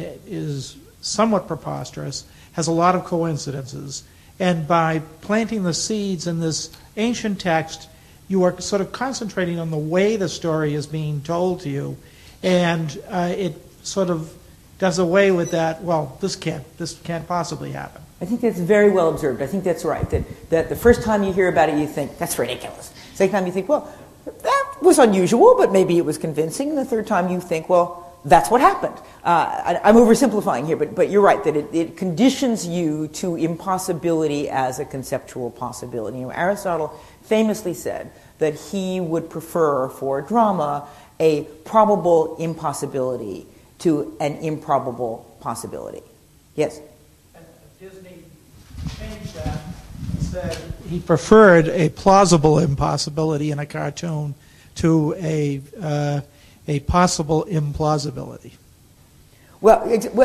somewhat preposterous, has a lot of coincidences. And by planting the seeds in this ancient text, you are sort of concentrating on the way the story is being told to you. And it sort of does away with that, well, this can't possibly happen. I think that's very well observed. I think that's right, that the first time you hear about it, you think, that's ridiculous. Second time you think, well, that was unusual, but maybe it was convincing. And the third time you think, well, that's what happened. I'm oversimplifying here, but you're right, that it conditions you to impossibility as a conceptual possibility. Aristotle famously said that he would prefer for drama a probable impossibility to an improbable possibility. Yes? Disney changed that and said he preferred a plausible impossibility in a cartoon to a possible implausibility. Well,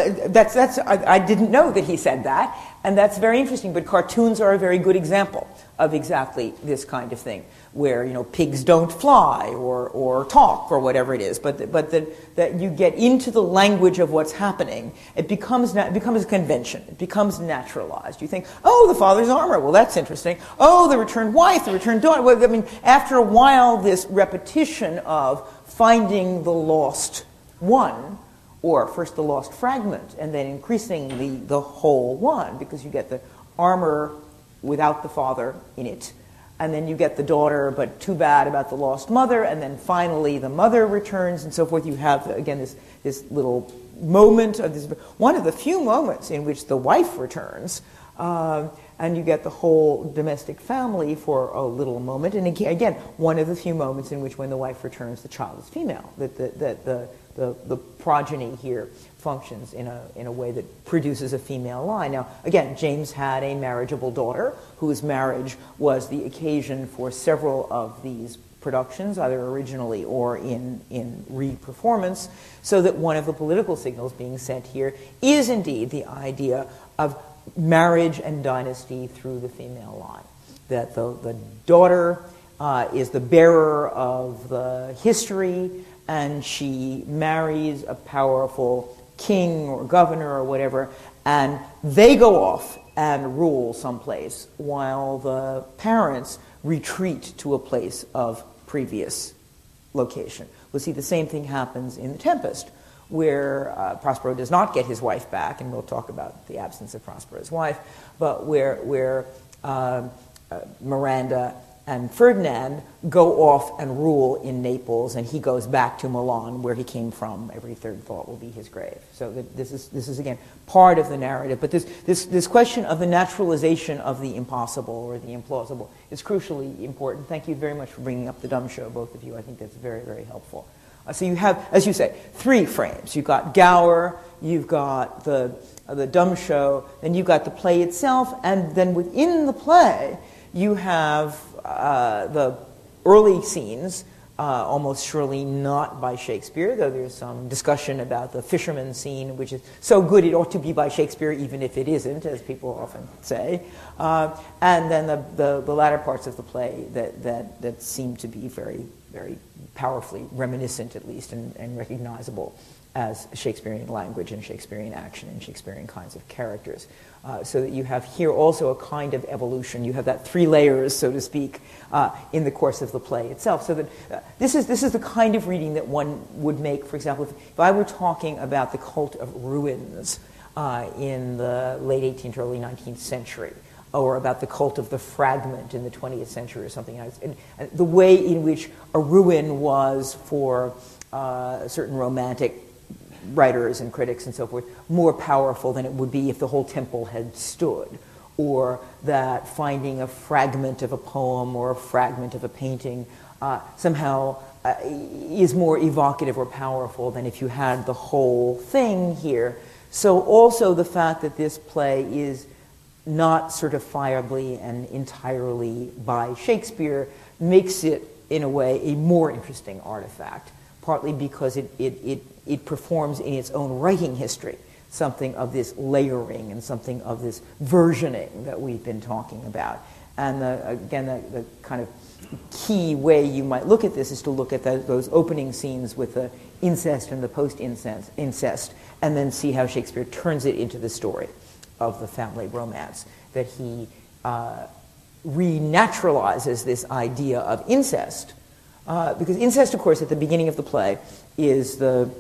I didn't know that he said that, and that's very interesting. But cartoons are a very good example of exactly this kind of thing, where pigs don't fly or talk or whatever it is. But that you get into the language of what's happening, it becomes a convention. It becomes naturalized. You think, oh, the father's armor. Well, that's interesting. Oh, the returned wife, the returned daughter. Well, I mean, after a while, this repetition of finding the lost one, or first the lost fragment, and then increasingly the whole one, because you get the armor without the father in it, and then you get the daughter, but too bad about the lost mother, and then finally the mother returns, and so forth. You have, again, this little moment of this, one of the few moments in which the wife returns, and you get the whole domestic family for a little moment, and again, one of the few moments in which when the wife returns, the child is female, that the progeny here functions in a way that produces a female line. Now, again, James had a marriageable daughter whose marriage was the occasion for several of these productions, either originally or in re-performance, so that one of the political signals being sent here is indeed the idea of marriage and dynasty through the female line. That the daughter is the bearer of the history, and she marries a powerful king or governor or whatever, and they go off and rule someplace while the parents retreat to a place of previous location. We'll see the same thing happens in The Tempest, where Prospero does not get his wife back, and we'll talk about the absence of Prospero's wife, but where Miranda and Ferdinand go off and rule in Naples, and he goes back to Milan, where he came from. Every third thought will be his grave. So this is again part of the narrative. But this question of the naturalization of the impossible or the implausible is crucially important. Thank you very much for bringing up the Dumb Show, both of you. I think that's very, very helpful. So you have, as you say, three frames. You've got Gower, you've got the Dumb Show, then you've got the play itself, and then within the play you have the early scenes, almost surely not by Shakespeare, though there's some discussion about the fisherman scene, which is so good it ought to be by Shakespeare, even if it isn't, as people often say. And then the latter parts of the play that seem to be very, very powerfully reminiscent, at least, and recognizable as Shakespearean language and Shakespearean action and Shakespearean kinds of characters. So that you have here also a kind of evolution. You have that three layers, so to speak, in the course of the play itself. So that this is the kind of reading that one would make, for example, if I were talking about the cult of ruins in the late 18th, early 19th century, or about the cult of the fragment in the 20th century or something else. And the way in which a ruin was for certain romantic writers and critics and so forth more powerful than it would be if the whole temple had stood, or that finding a fragment of a poem or a fragment of a painting somehow is more evocative or powerful than if you had the whole thing here. So also the fact that this play is not certifiably and entirely by Shakespeare makes it, in a way, a more interesting artifact, partly because it performs in its own writing history something of this layering and something of this versioning that we've been talking about. And the kind of key way you might look at this is to look at those opening scenes with the incest and the post-incest, and then see how Shakespeare turns it into the story of the family romance, that he renaturalizes this idea of incest, because incest, of course, at the beginning of the play is an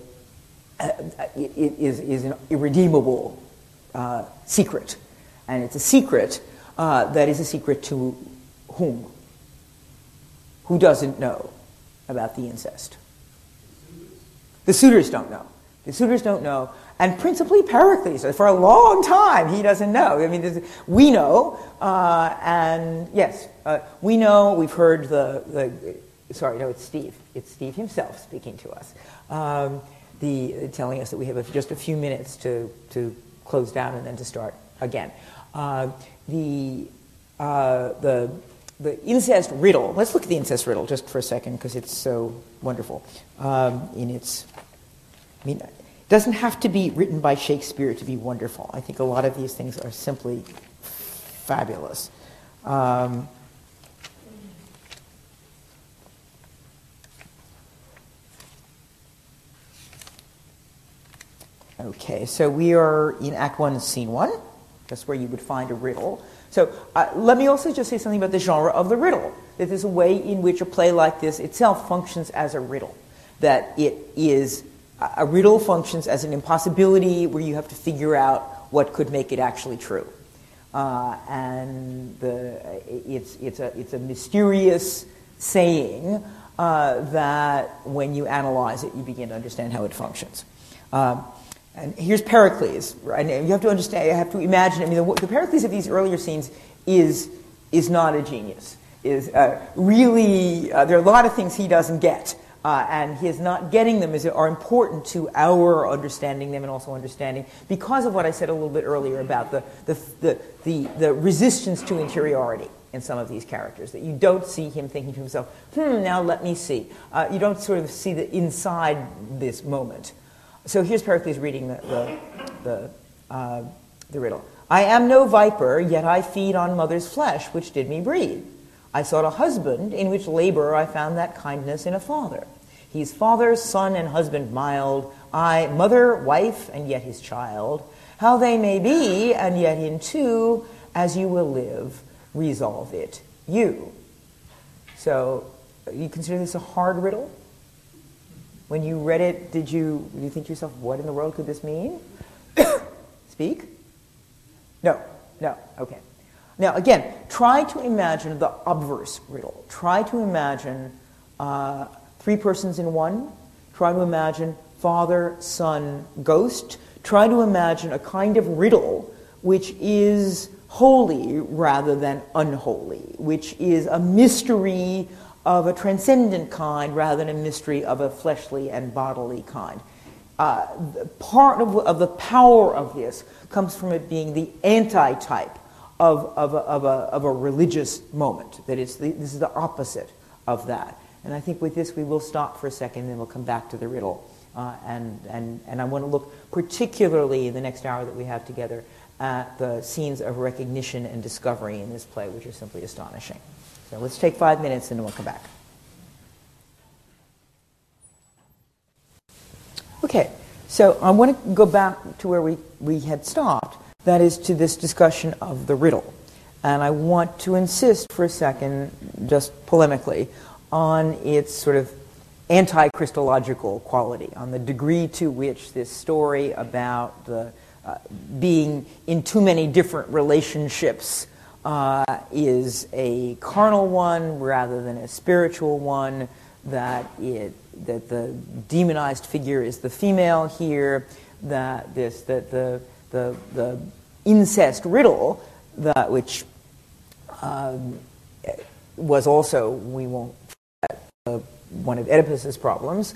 irredeemable secret, and it's a secret that is a secret to whom? Who doesn't know about the incest? The suitors don't know. The suitors don't know. And principally Pericles, for a long time, he doesn't know. I mean, we know, and yes, we know, we've heard sorry, no, it's Steve. It's Steve himself speaking to us, telling us that we have just a few minutes to close down and then to start again. The incest riddle, let's look at the incest riddle just for a second because it's so wonderful. It doesn't have to be written by Shakespeare to be wonderful. I think a lot of these things are simply fabulous. Okay, so we are in Act 1, Scene 1. That's where you would find a riddle. So let me also just say something about the genre of the riddle, that there's a way in which a play like this itself functions as a riddle, that it is, a riddle functions as an impossibility where you have to figure out what could make it actually true. It's a mysterious saying that when you analyze it, you begin to understand how it functions. And here's Pericles, right? And you have to understand, you have to imagine, the Pericles of these earlier scenes is not a genius. There are a lot of things he doesn't get, and his not getting them are important to our understanding them and also understanding, because of what I said a little bit earlier about the resistance to interiority in some of these characters, that you don't see him thinking to himself, now let me see. You don't sort of see the inside this moment. So here's Pericles reading the riddle. I am no viper, yet I feed on mother's flesh, which did me breed. I sought a husband, in which labor I found that kindness in a father. He's father, son, and husband mild. I, mother, wife, and yet his child. How they may be, and yet in two, as you will live, resolve it, you. So, you consider this a hard riddle? When you read it, did you think to yourself, what in the world could this mean? Speak? No, okay. Now, again, try to imagine the obverse riddle. Try to imagine three persons in one. Try to imagine father, son, ghost. Try to imagine a kind of riddle which is holy rather than unholy, which is a mystery of a transcendent kind rather than a mystery of a fleshly and bodily kind. Part of the power of this comes from it being the anti-type of a religious moment. That this is the opposite of that. And I think with this we will stop for a second and then we'll come back to the riddle. And I want to look particularly in the next hour that we have together at the scenes of recognition and discovery in this play, which are simply astonishing. So let's take 5 minutes and then we'll come back. Okay, so I want to go back to where we had stopped, that is to this discussion of the riddle. And I want to insist for a second, just polemically, on its sort of anti-Christological quality, on the degree to which this story about the being in too many different relationships is a carnal one rather than a spiritual one, that the demonized figure is the female here, that the incest riddle, which was also, we won't forget, one of Oedipus's problems,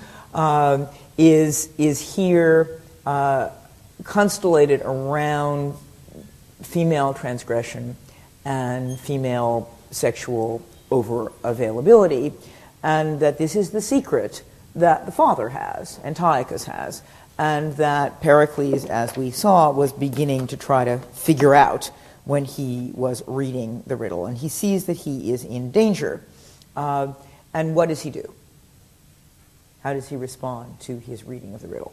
is here constellated around female transgression and female sexual over-availability, and that this is the secret that the father has, Antiochus has, and that Pericles, as we saw, was beginning to try to figure out when he was reading the riddle. And he sees that he is in danger. And what does he do? How does he respond to his reading of the riddle?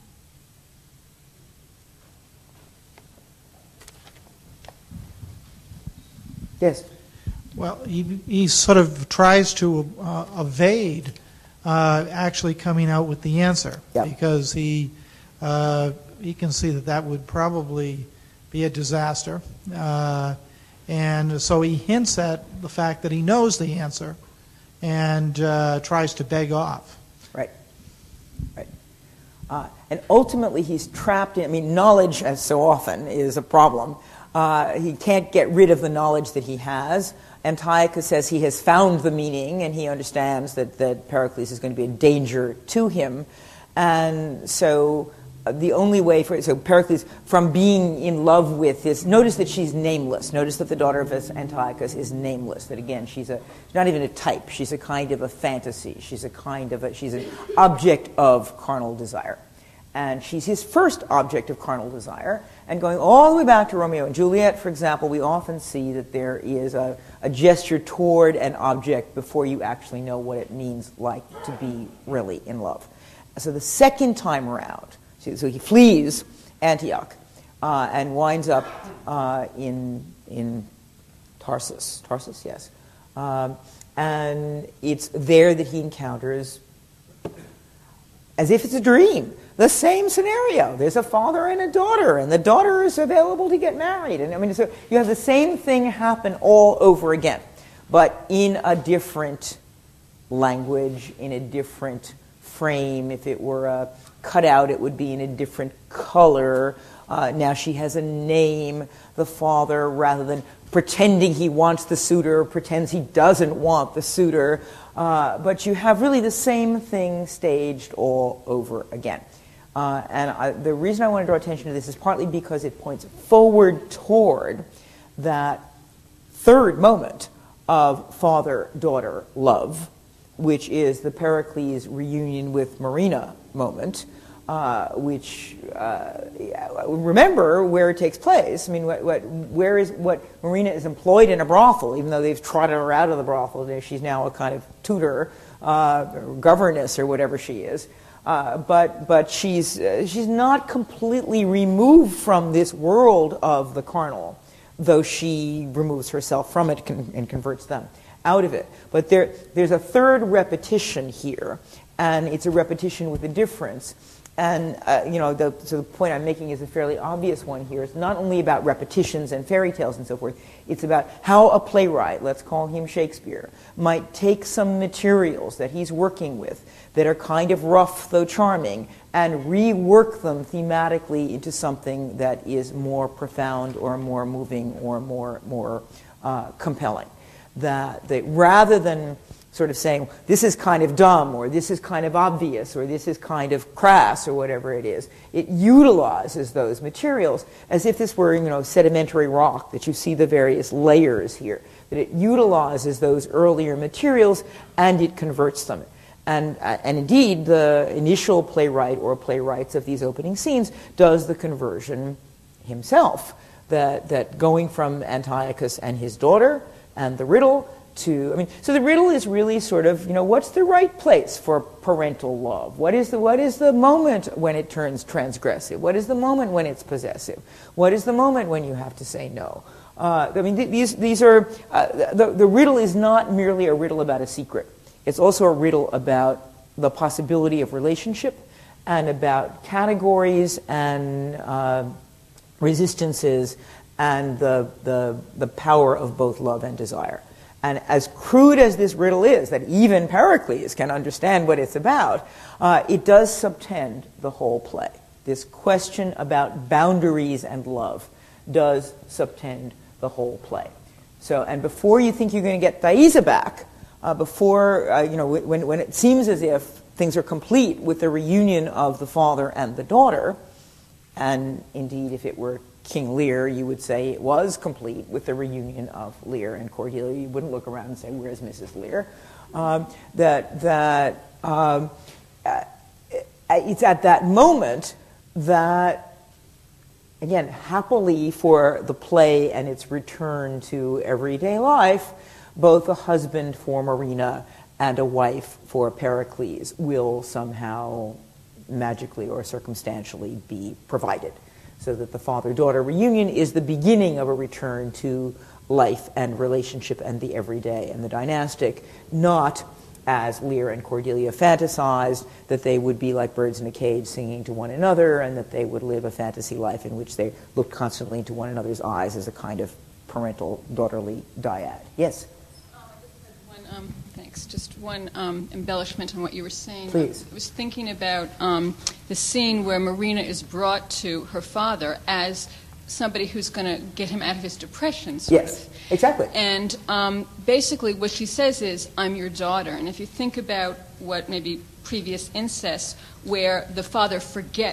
Yes? Well, he sort of tries to evade actually coming out with the answer, because he can see that would probably be a disaster. And so he hints at the fact that he knows the answer and tries to beg off. Right. And ultimately he's trapped in, knowledge, as so often, is a problem. He can't get rid of the knowledge that he has. Antiochus says he has found the meaning, and he understands that Pericles is going to be a danger to him. And so the only way so Pericles, from being in love with this, notice that she's nameless. Notice that the daughter of Antiochus is nameless. That again, she's not even a type. She's a kind of a fantasy. She's an object of carnal desire. And she's his first object of carnal desire. And going all the way back to Romeo and Juliet, for example, we often see that there is a gesture toward an object before you actually know what it means like to be really in love. So the second time around, so he flees Antioch and winds up in Tarsus. Tarsus, yes. And it's there that he encounters, as if it's a dream, the same scenario. There's a father and a daughter, and the daughter is available to get married. And I mean, so you have the same thing happen all over again, but in a different language, in a different frame. If it were a cutout, it would be in a different color. Now she has a name. The father, rather than pretending he wants the suitor, pretends he doesn't want the suitor. But you have really the same thing staged all over again. The reason I want to draw attention to this is partly because it points forward toward that third moment of father-daughter love, which is the Pericles reunion with Marina moment, which remember where it takes place. I mean, what Marina is employed in a brothel, even though they've trotted her out of the brothel. She's now a kind of tutor, governess, or whatever she is. But she's not completely removed from this world of the carnal, though she removes herself from it and converts them out of it. But there's a third repetition here, and it's a repetition with a difference. And so the point I'm making is a fairly obvious one here. It's not only about repetitions and fairy tales and so forth. It's about how a playwright, let's call him Shakespeare, might take some materials that he's working with that are kind of rough though charming, and rework them thematically into something that is more profound or more moving or more compelling. That rather than sort of saying, this is kind of dumb, or this is kind of obvious, or this is kind of crass, or whatever it is, it utilizes those materials as if this were, sedimentary rock, that you see the various layers here, that it utilizes those earlier materials and it converts them. And indeed, the initial playwright or playwrights of these opening scenes does the conversion himself, that going from Antiochus and his daughter and the riddle so the riddle is really sort of, what's the right place for parental love? What is the moment when it turns transgressive? What is the moment when it's possessive? What is the moment when you have to say no? These are, the riddle is not merely a riddle about a secret. It's also a riddle about the possibility of relationship and about categories and resistances and the power of both love and desire. And as crude as this riddle is, that even Pericles can understand what it's about, it does subtend the whole play. This question about boundaries and love does subtend the whole play. And before you think you're going to get Thaisa back, when it seems as if things are complete with the reunion of the father and the daughter, and indeed if it were King Lear, you would say it was complete with the reunion of Lear and Cordelia. You wouldn't look around and say, where's Mrs. Lear? It's at that moment that, again, happily for the play and its return to everyday life, both a husband for Marina and a wife for Pericles will somehow magically or circumstantially be provided. So that the father-daughter reunion is the beginning of a return to life and relationship and the everyday and the dynastic, not as Lear and Cordelia fantasized, that they would be like birds in a cage singing to one another, and that they would live a fantasy life in which they looked constantly into one another's eyes as a kind of parental daughterly dyad. Yes? Thanks. Just one embellishment on what you were saying. Please. I was thinking about the scene where Marina is brought to her father as somebody who's going to get him out of his depression. Yes, exactly. And basically what she says is, I'm your daughter. And if you think about what maybe previous incest, where the father forgets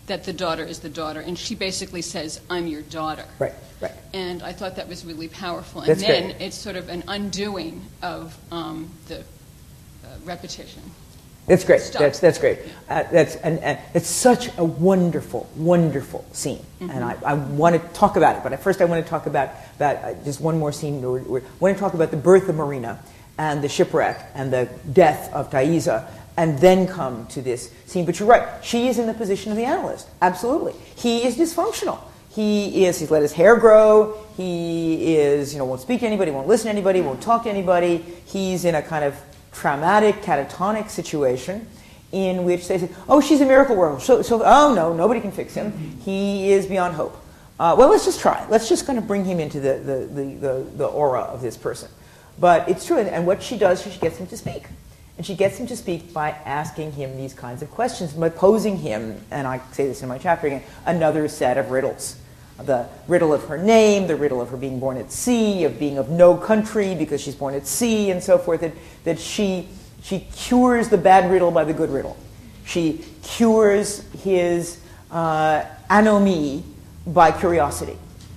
that the daughter is the daughter, and she basically says, "I'm your daughter." Right, right. And I thought that was really powerful. And That's then great. it's sort of an undoing of the repetition. That's great. Stop. That's great. And it's such a wonderful, wonderful scene. Mm-hmm. And I want to talk about it. But first, I want to talk about just one more scene. I want to talk about the birth of Marina and the shipwreck and the death of Thaisa, and then come to this scene. But you're right. She is in the position of the analyst. Absolutely. He is dysfunctional. He's let his hair grow. He is, won't speak to anybody, won't listen to anybody, won't talk to anybody. He's in a kind of traumatic, catatonic situation in which they say, "Oh, she's a miracle worker. So oh no, nobody can fix him. He is beyond hope." Well, let's just try. Let's just kind of bring him into the aura of this person. But it's true, and what she does is she gets him to speak. And she gets him to speak by asking him these kinds of questions, by posing him, and I say this in my chapter again, another set of riddles. The riddle of her name, the riddle of her being born at sea, of being of no country because she's born at sea, and so forth, that she cures the bad riddle by the good riddle. She cures his anomie by curiosity.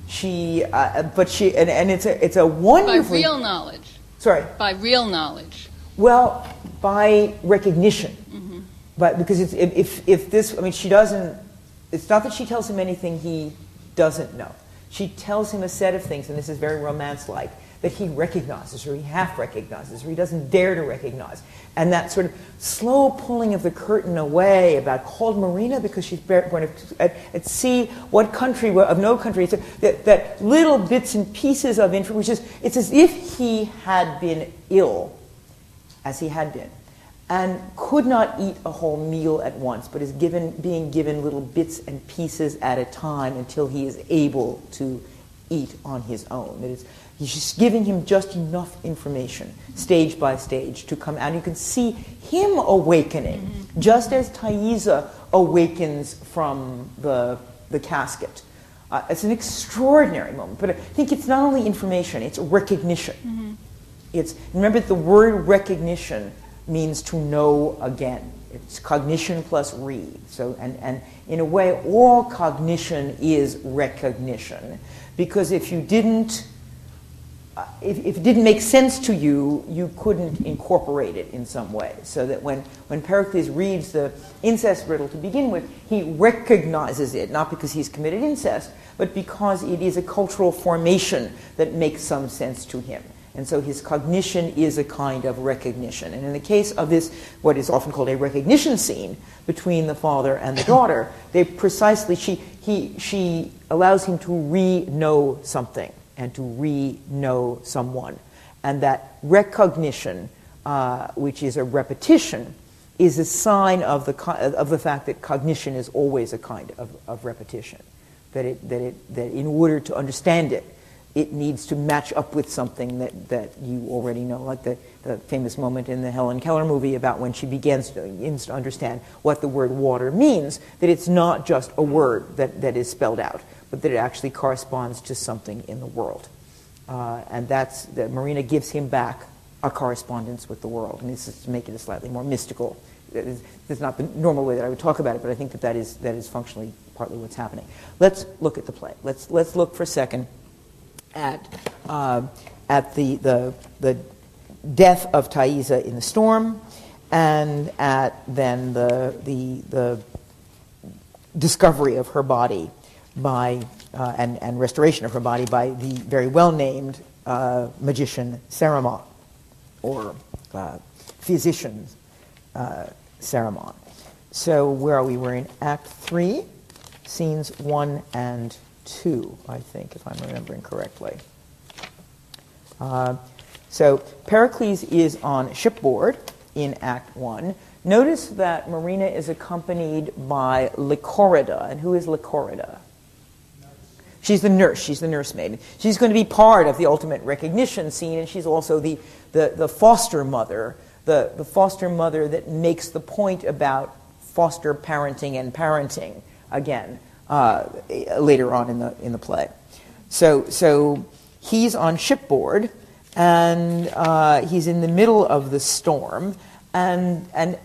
It's a wonderful... By real knowledge. Sorry? By real knowledge. Well, by recognition. Mm-hmm. But because she doesn't... It's not that she tells him anything he doesn't know. She tells him a set of things, and this is very romance-like, that he recognizes, or he half recognizes, or he doesn't dare to recognize. And that sort of slow pulling of the curtain away about called Marina because she's born at sea, what country, of no country, so that little bits and pieces of information, it's as if he had been ill, as he had been, and could not eat a whole meal at once, but is being given little bits and pieces at a time until he is able to eat on his own. That is, he's just giving him just enough information, stage by stage, to come out. You can see him awakening, just as Thaisa awakens from the casket. It's an extraordinary moment, but I think it's not only information, it's recognition. Remember, the word recognition means to know again. It's cognition plus read. So, and in a way, all cognition is recognition, because if you didn't, if it didn't make sense to you, you couldn't incorporate it in some way. So that when Pericles reads the incest riddle to begin with, he recognizes it, not because he's committed incest, but because it is a cultural formation that makes some sense to him. And so his cognition is a kind of recognition. And in the case of this, what is often called a recognition scene between the father and the daughter, she allows him to re-know something and to re-know someone. And that recognition, which is a repetition, is a sign of the fact that cognition is always a kind of repetition. That in order to understand it, it needs to match up with something that you already know, like the famous moment in the Helen Keller movie about when she begins to understand what the word water means, that it's not just a word that is spelled out, but that it actually corresponds to something in the world. And that Marina gives him back a correspondence with the world. And this is to make it a slightly more mystical. It's not the normal way that I would talk about it, but I think that is functionally partly what's happening. Let's look at the play. Let's look for a second at the death of Thaisa in the storm, and at then the discovery of her body by and restoration of her body by the very well named magician Saruman, or physician Saruman. So where are we? We're in Act 3, scenes 1 and 2, I think, if I'm remembering correctly. So Pericles is on shipboard in Act 1. Notice that Marina is accompanied by Lycorida. And who is Lycorida? She's the nurse. She's the nursemaid. She's going to be part of the ultimate recognition scene, and she's also the foster mother, the foster mother that makes the point about foster parenting and parenting again. Later on in the play. So he's on shipboard, and he's in the middle of the storm, and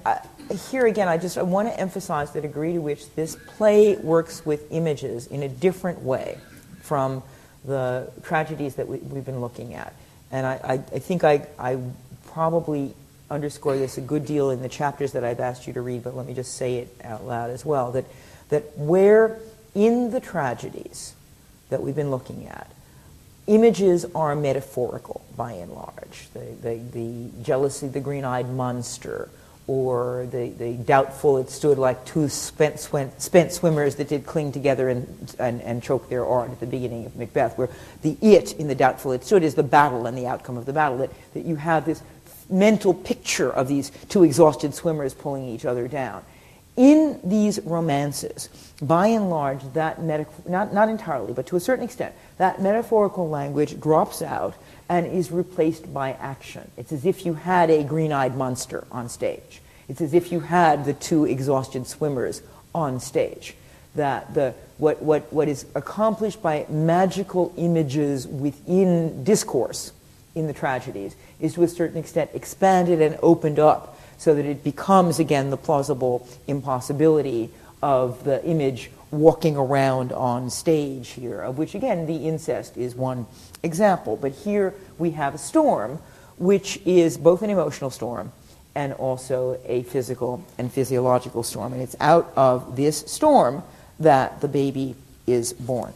here again, I want to emphasize the degree to which this play works with images in a different way from the tragedies that we've been looking at. And I think I probably underscore this a good deal in the chapters that I've asked you to read, but let me just say it out loud as well, that where in the tragedies that we've been looking at, images are metaphorical by and large. The jealousy, the green-eyed monster, or the doubtful it stood like two spent swimmers that did cling together and choke their art at the beginning of Macbeth, where the it in the doubtful it stood is the battle and the outcome of the battle, that you have this mental picture of these two exhausted swimmers pulling each other down. In these romances, by and large, that not entirely, but to a certain extent, that metaphorical language drops out and is replaced by action. It's as if you had a green-eyed monster on stage. It's as if you had the two exhausted swimmers on stage. That what is accomplished by magical images within discourse in the tragedies is to a certain extent expanded and opened up so that it becomes, again, the plausible impossibility of the image walking around on stage here, of which, again, the incest is one example. But here we have a storm, which is both an emotional storm and also a physical and physiological storm. And it's out of this storm that the baby is born.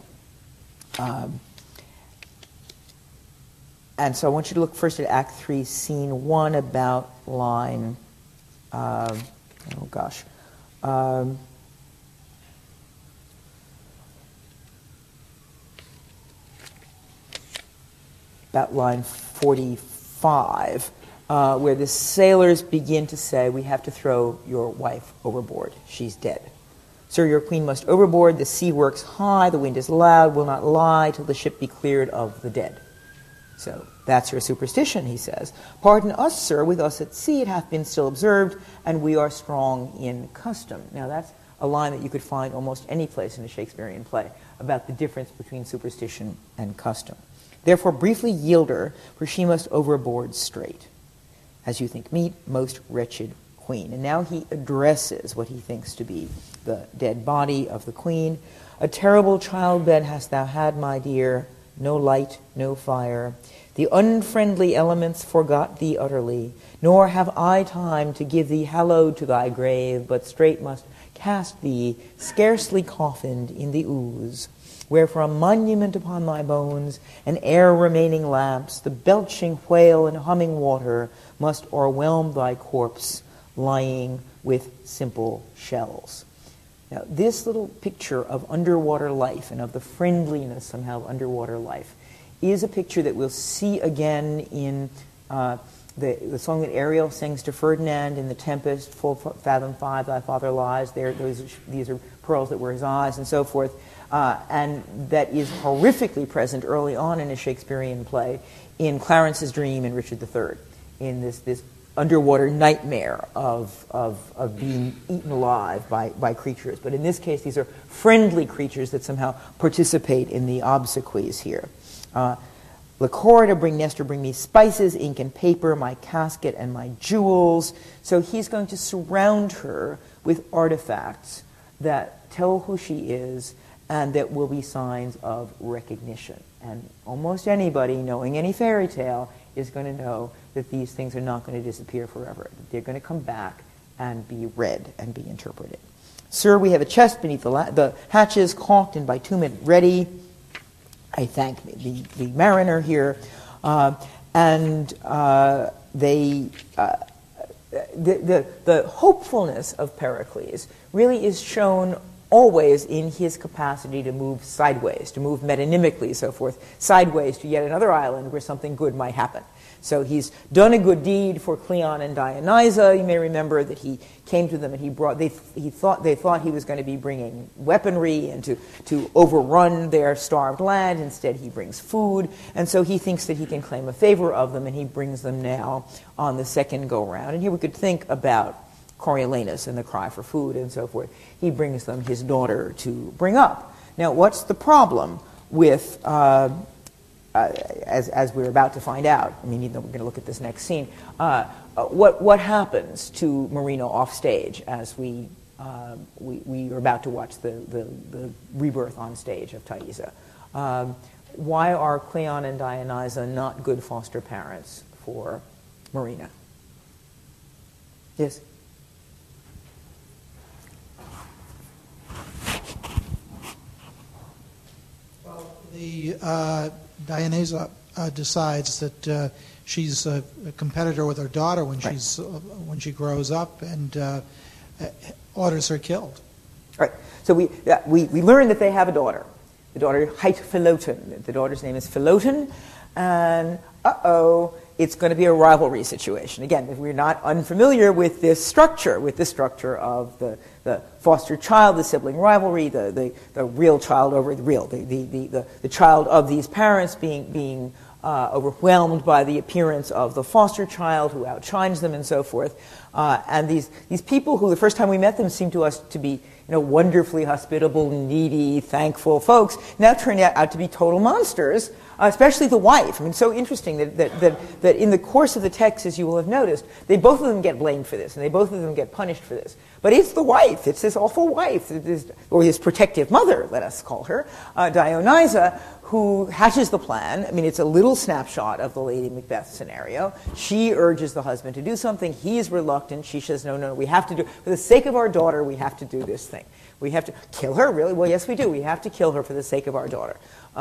And so I want you to look first at Act 3, Scene 1, about line... about line 45, where the sailors begin to say, "We have to throw your wife overboard. She's dead. Sir, your queen must overboard. The sea works high, the wind is loud, will not lie till the ship be cleared of the dead." So that's your superstition, he says. "Pardon us, sir, with us at sea it hath been still observed, and we are strong in custom." Now that's a line that you could find almost any place in a Shakespearean play about the difference between superstition and custom. "Therefore briefly yield her, for she must overboard straight. As you think meet, most wretched queen." And now he addresses what he thinks to be the dead body of the queen. "A terrible childbed hast thou had, my dear, no light, no fire. The unfriendly elements forgot thee utterly, nor have I time to give thee hallowed to thy grave, but straight must cast thee, scarcely coffined, in the ooze, where for a monument upon thy bones, and ere remaining lamps, the belching whale and humming water must o'erwhelm thy corpse, lying with simple shells." Now, this little picture of underwater life and of the friendliness somehow of underwater life is a picture that we'll see again in the song that Ariel sings to Ferdinand in The Tempest, "Full fathom 5, thy father lies." These are pearls that were his eyes, and so forth. And that is horrifically present early on in a Shakespearean play in Clarence's Dream in Richard III, in this underwater nightmare of being eaten alive by creatures. But in this case, these are friendly creatures that somehow participate in the obsequies here. "Lycora, bring Nestor, bring me spices, ink and paper, my casket and my jewels." So he's going to surround her with artifacts that tell who she is and that will be signs of recognition. And almost anybody knowing any fairy tale is going to know that these things are not going to disappear forever. They're going to come back and be read and be interpreted. "Sir, we have a chest beneath the hatches, caulked and bitumen ready." I thank the mariner here. The hopefulness of Pericles really is shown always in his capacity to move sideways, to move metonymically, so forth, sideways to yet another island where something good might happen. So he's done a good deed for Cleon and Dionysa. You may remember that he came to them and they thought he was going to be bringing weaponry and to overrun their starved land. Instead, he brings food, and so he thinks that he can claim a favor of them, and he brings them now on the second go-round. And here we could think about Coriolanus and the cry for food and so forth. He brings them his daughter to bring up. Now, what's the problem with as we're about to find out, I mean, even though we're going to look at this next scene, what happens to Marina off stage as we are about to watch the rebirth on stage of Thaisa? Why are Cleon and Dionysa not good foster parents for Marina? Yes? Well, Dionysa decides that she's a competitor with her daughter when she grows up, and orders her killed. Right. So we learn that they have a daughter. The daughter, Philoten. The daughter's name is Philoten, and it's going to be a rivalry situation. Again, we're not unfamiliar with this structure of the foster child, the sibling rivalry, the real child over the real, the child of these parents being overwhelmed by the appearance of the foster child who outshines them and so forth. And these people who the first time we met them seemed to us to be wonderfully hospitable, needy, thankful folks, now turn out to be total monsters, especially the wife. I mean, so interesting that in the course of the text, as you will have noticed, both of them get blamed for this, and they both of them get punished for this. But it's the wife, it's this awful wife, or his protective mother, let us call her, Dionysa, who hatches the plan. I mean, it's a little snapshot of the Lady Macbeth scenario. She urges the husband to do something. He is reluctant. She says, no, we have to do it. For the sake of our daughter, we have to do this thing. We have to kill her, really? Well, yes, we do. We have to kill her for the sake of our daughter.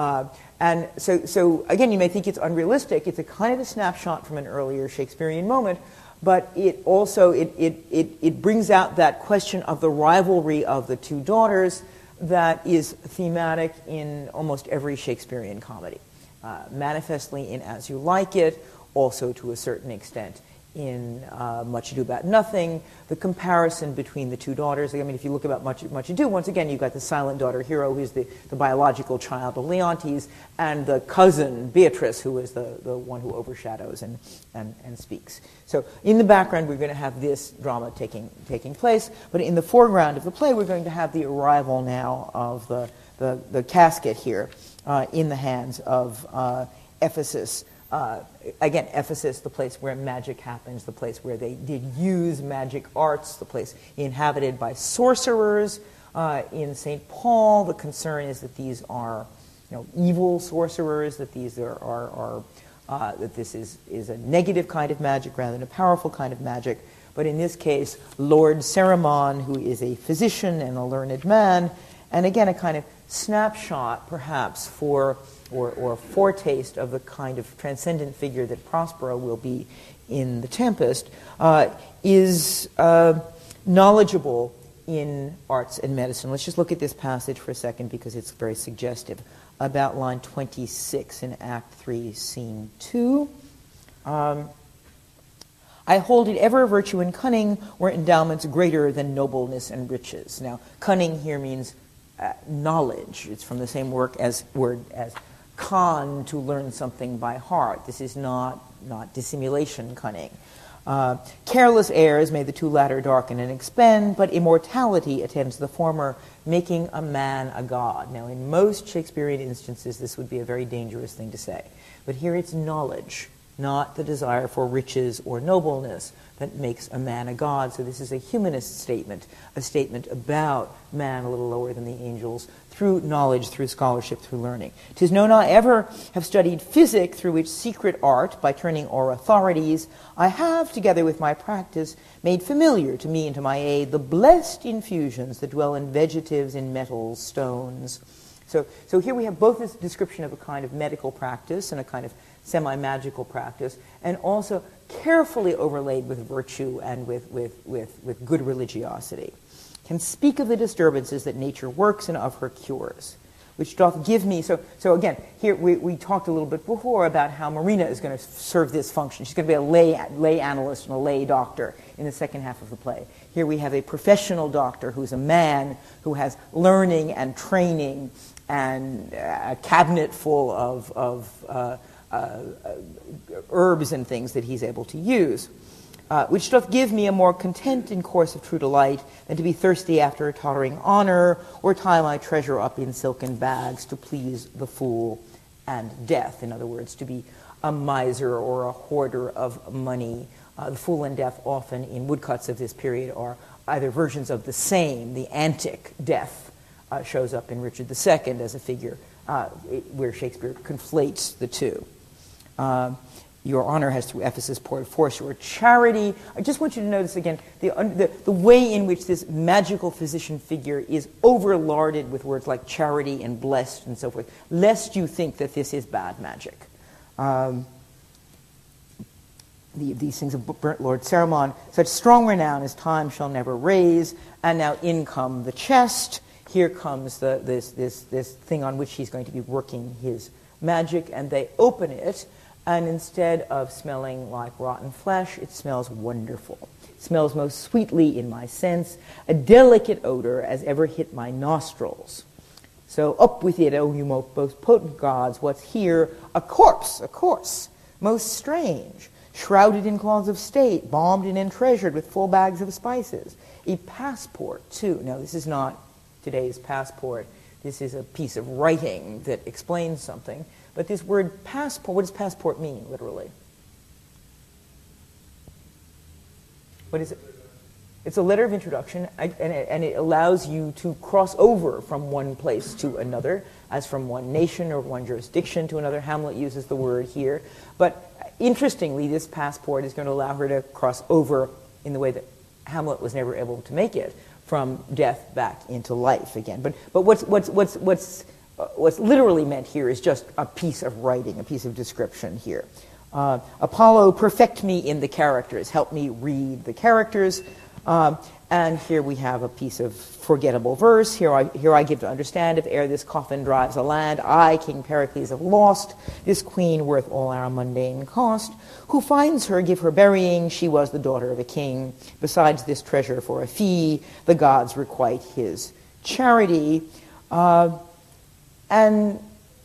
And so, again, you may think it's unrealistic. It's a kind of a snapshot from an earlier Shakespearean moment, but it also, it brings out that question of the rivalry of the two daughters that is thematic in almost every Shakespearean comedy. Manifestly in As You Like It, also to a certain extent in Much Ado About Nothing, the comparison between the two daughters. I mean, if you look about Much Ado, once again, you've got the silent daughter hero, who's the biological child of Leontes, and the cousin, Beatrice, who is the one who overshadows and speaks. So in the background, we're going to have this drama taking place, but in the foreground of the play, we're going to have the arrival now of the casket here in the hands of Ephesus. Again, Ephesus, the place where magic happens, the place where they did use magic arts, the place inhabited by sorcerers. In St. Paul, the concern is that these are evil sorcerers, that these are that this is a negative kind of magic rather than a powerful kind of magic. But in this case, Lord Cerimon, who is a physician and a learned man, and again, a kind of snapshot, perhaps, or foretaste of the kind of transcendent figure that Prospero will be in The Tempest, is knowledgeable in arts and medicine. Let's just look at this passage for a second because it's very suggestive. About line 26 in Act 3, Scene 2. I hold it ever virtue and cunning were endowments greater than nobleness and riches. Now, cunning here means knowledge. It's from the same word as con, to learn something by heart. This is not dissimulation cunning. Careless airs may the two latter darken and expend, but immortality attends the former, making a man a god. Now, in most Shakespearean instances, this would be a very dangerous thing to say. But here it's knowledge, not the desire for riches or nobleness, that makes a man a god. So this is a humanist statement, a statement about man a little lower than the angels, through knowledge, through scholarship, through learning. 'Tis known I ever have studied physic, through which secret art, by turning o'er authorities, I have, together with my practice, made familiar to me and to my aid the blessed infusions that dwell in vegetives, in metals, stones. So here we have both this description of a kind of medical practice and a kind of semi-magical practice, and also carefully overlaid with virtue and with good religiosity. Can speak of the disturbances that nature works and of her cures, which doth give me... So again, here we talked a little bit before about how Marina is going to serve this function. She's going to be a lay analyst and a lay doctor in the second half of the play. Here we have a professional doctor who's a man who has learning and training and a cabinet full of herbs and things that he's able to use. Which doth give me a more content in course of true delight than to be thirsty after a tottering honor, or tie my treasure up in silken bags to please the fool and death. In other words, to be a miser or a hoarder of money. The Fool and Death often in woodcuts of this period are either versions of the same. The antic Death shows up in Richard II as a figure where Shakespeare conflates the two. Your honor has through Ephesus poured forth your charity. I just want you to notice again the way in which this magical physician figure is overlarded with words like charity and blessed and so forth, lest you think that this is bad magic. These things of burnt Lord Cerimon, such strong renown as time shall never raise, and now in come the chest. Here comes this thing on which he's going to be working his magic, and they open it, and instead of smelling like rotten flesh, it smells wonderful. It smells most sweetly in my sense, a delicate odor as ever hit my nostrils. So up with it, O you most potent gods, what's here? A corpse, most strange, shrouded in cloths of state, bombed and entreasured with full bags of spices. A passport, too. Now, this is not today's passport. This is a piece of writing that explains something. But this word passport, what does passport mean, literally? What is it? It's a letter of introduction, and it allows you to cross over from one place to another, as from one nation or one jurisdiction to another. Hamlet uses the word here. But interestingly, this passport is going to allow her to cross over in the way that Hamlet was never able to make it, from death back into life again. But what's literally meant here is just a piece of writing, a piece of description here. Apollo, perfect me in the characters. Help me read the characters. And here we have a piece of forgettable verse. Here I give to understand, if ere this coffin drives a land, I, King Pericles, have lost this queen worth all our mundane cost. Who finds her, give her burying, she was the daughter of a king. Besides this treasure for a fee, the gods requite his charity. And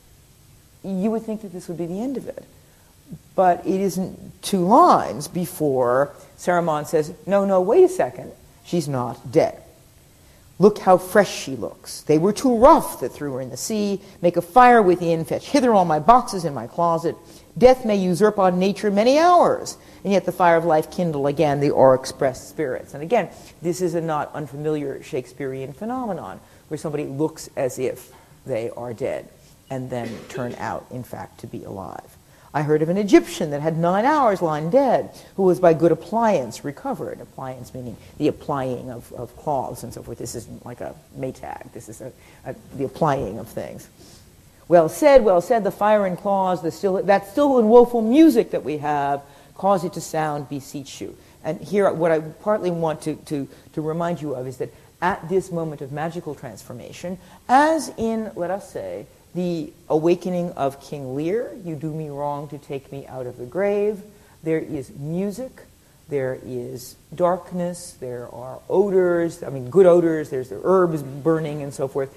you would think that this would be the end of it. But it isn't 2 lines before Cerimon says, no, wait a second, she's not dead. Look how fresh she looks. They were too rough that threw her in the sea. Make a fire within, fetch hither all my boxes in my closet. Death may usurp on nature many hours, and yet the fire of life kindle again the o'er-expressed spirits. And again, this is a not unfamiliar Shakespearean phenomenon, where somebody looks as if they are dead, and then turn out, in fact, to be alive. I heard of an Egyptian that had 9 hours lying dead, who was by good appliance recovered. Appliance meaning the applying of cloths and so forth. This isn't like a Maytag. This is the applying of things. Well said, the fire and claws, that still and woeful music that we have, cause it to sound, beseech you. And here, what I partly want to remind you of is that at this moment of magical transformation, as in, let us say, the awakening of King Lear, you do me wrong to take me out of the grave, there is music, there is darkness, there are odors, good odors, there's the herbs burning and so forth,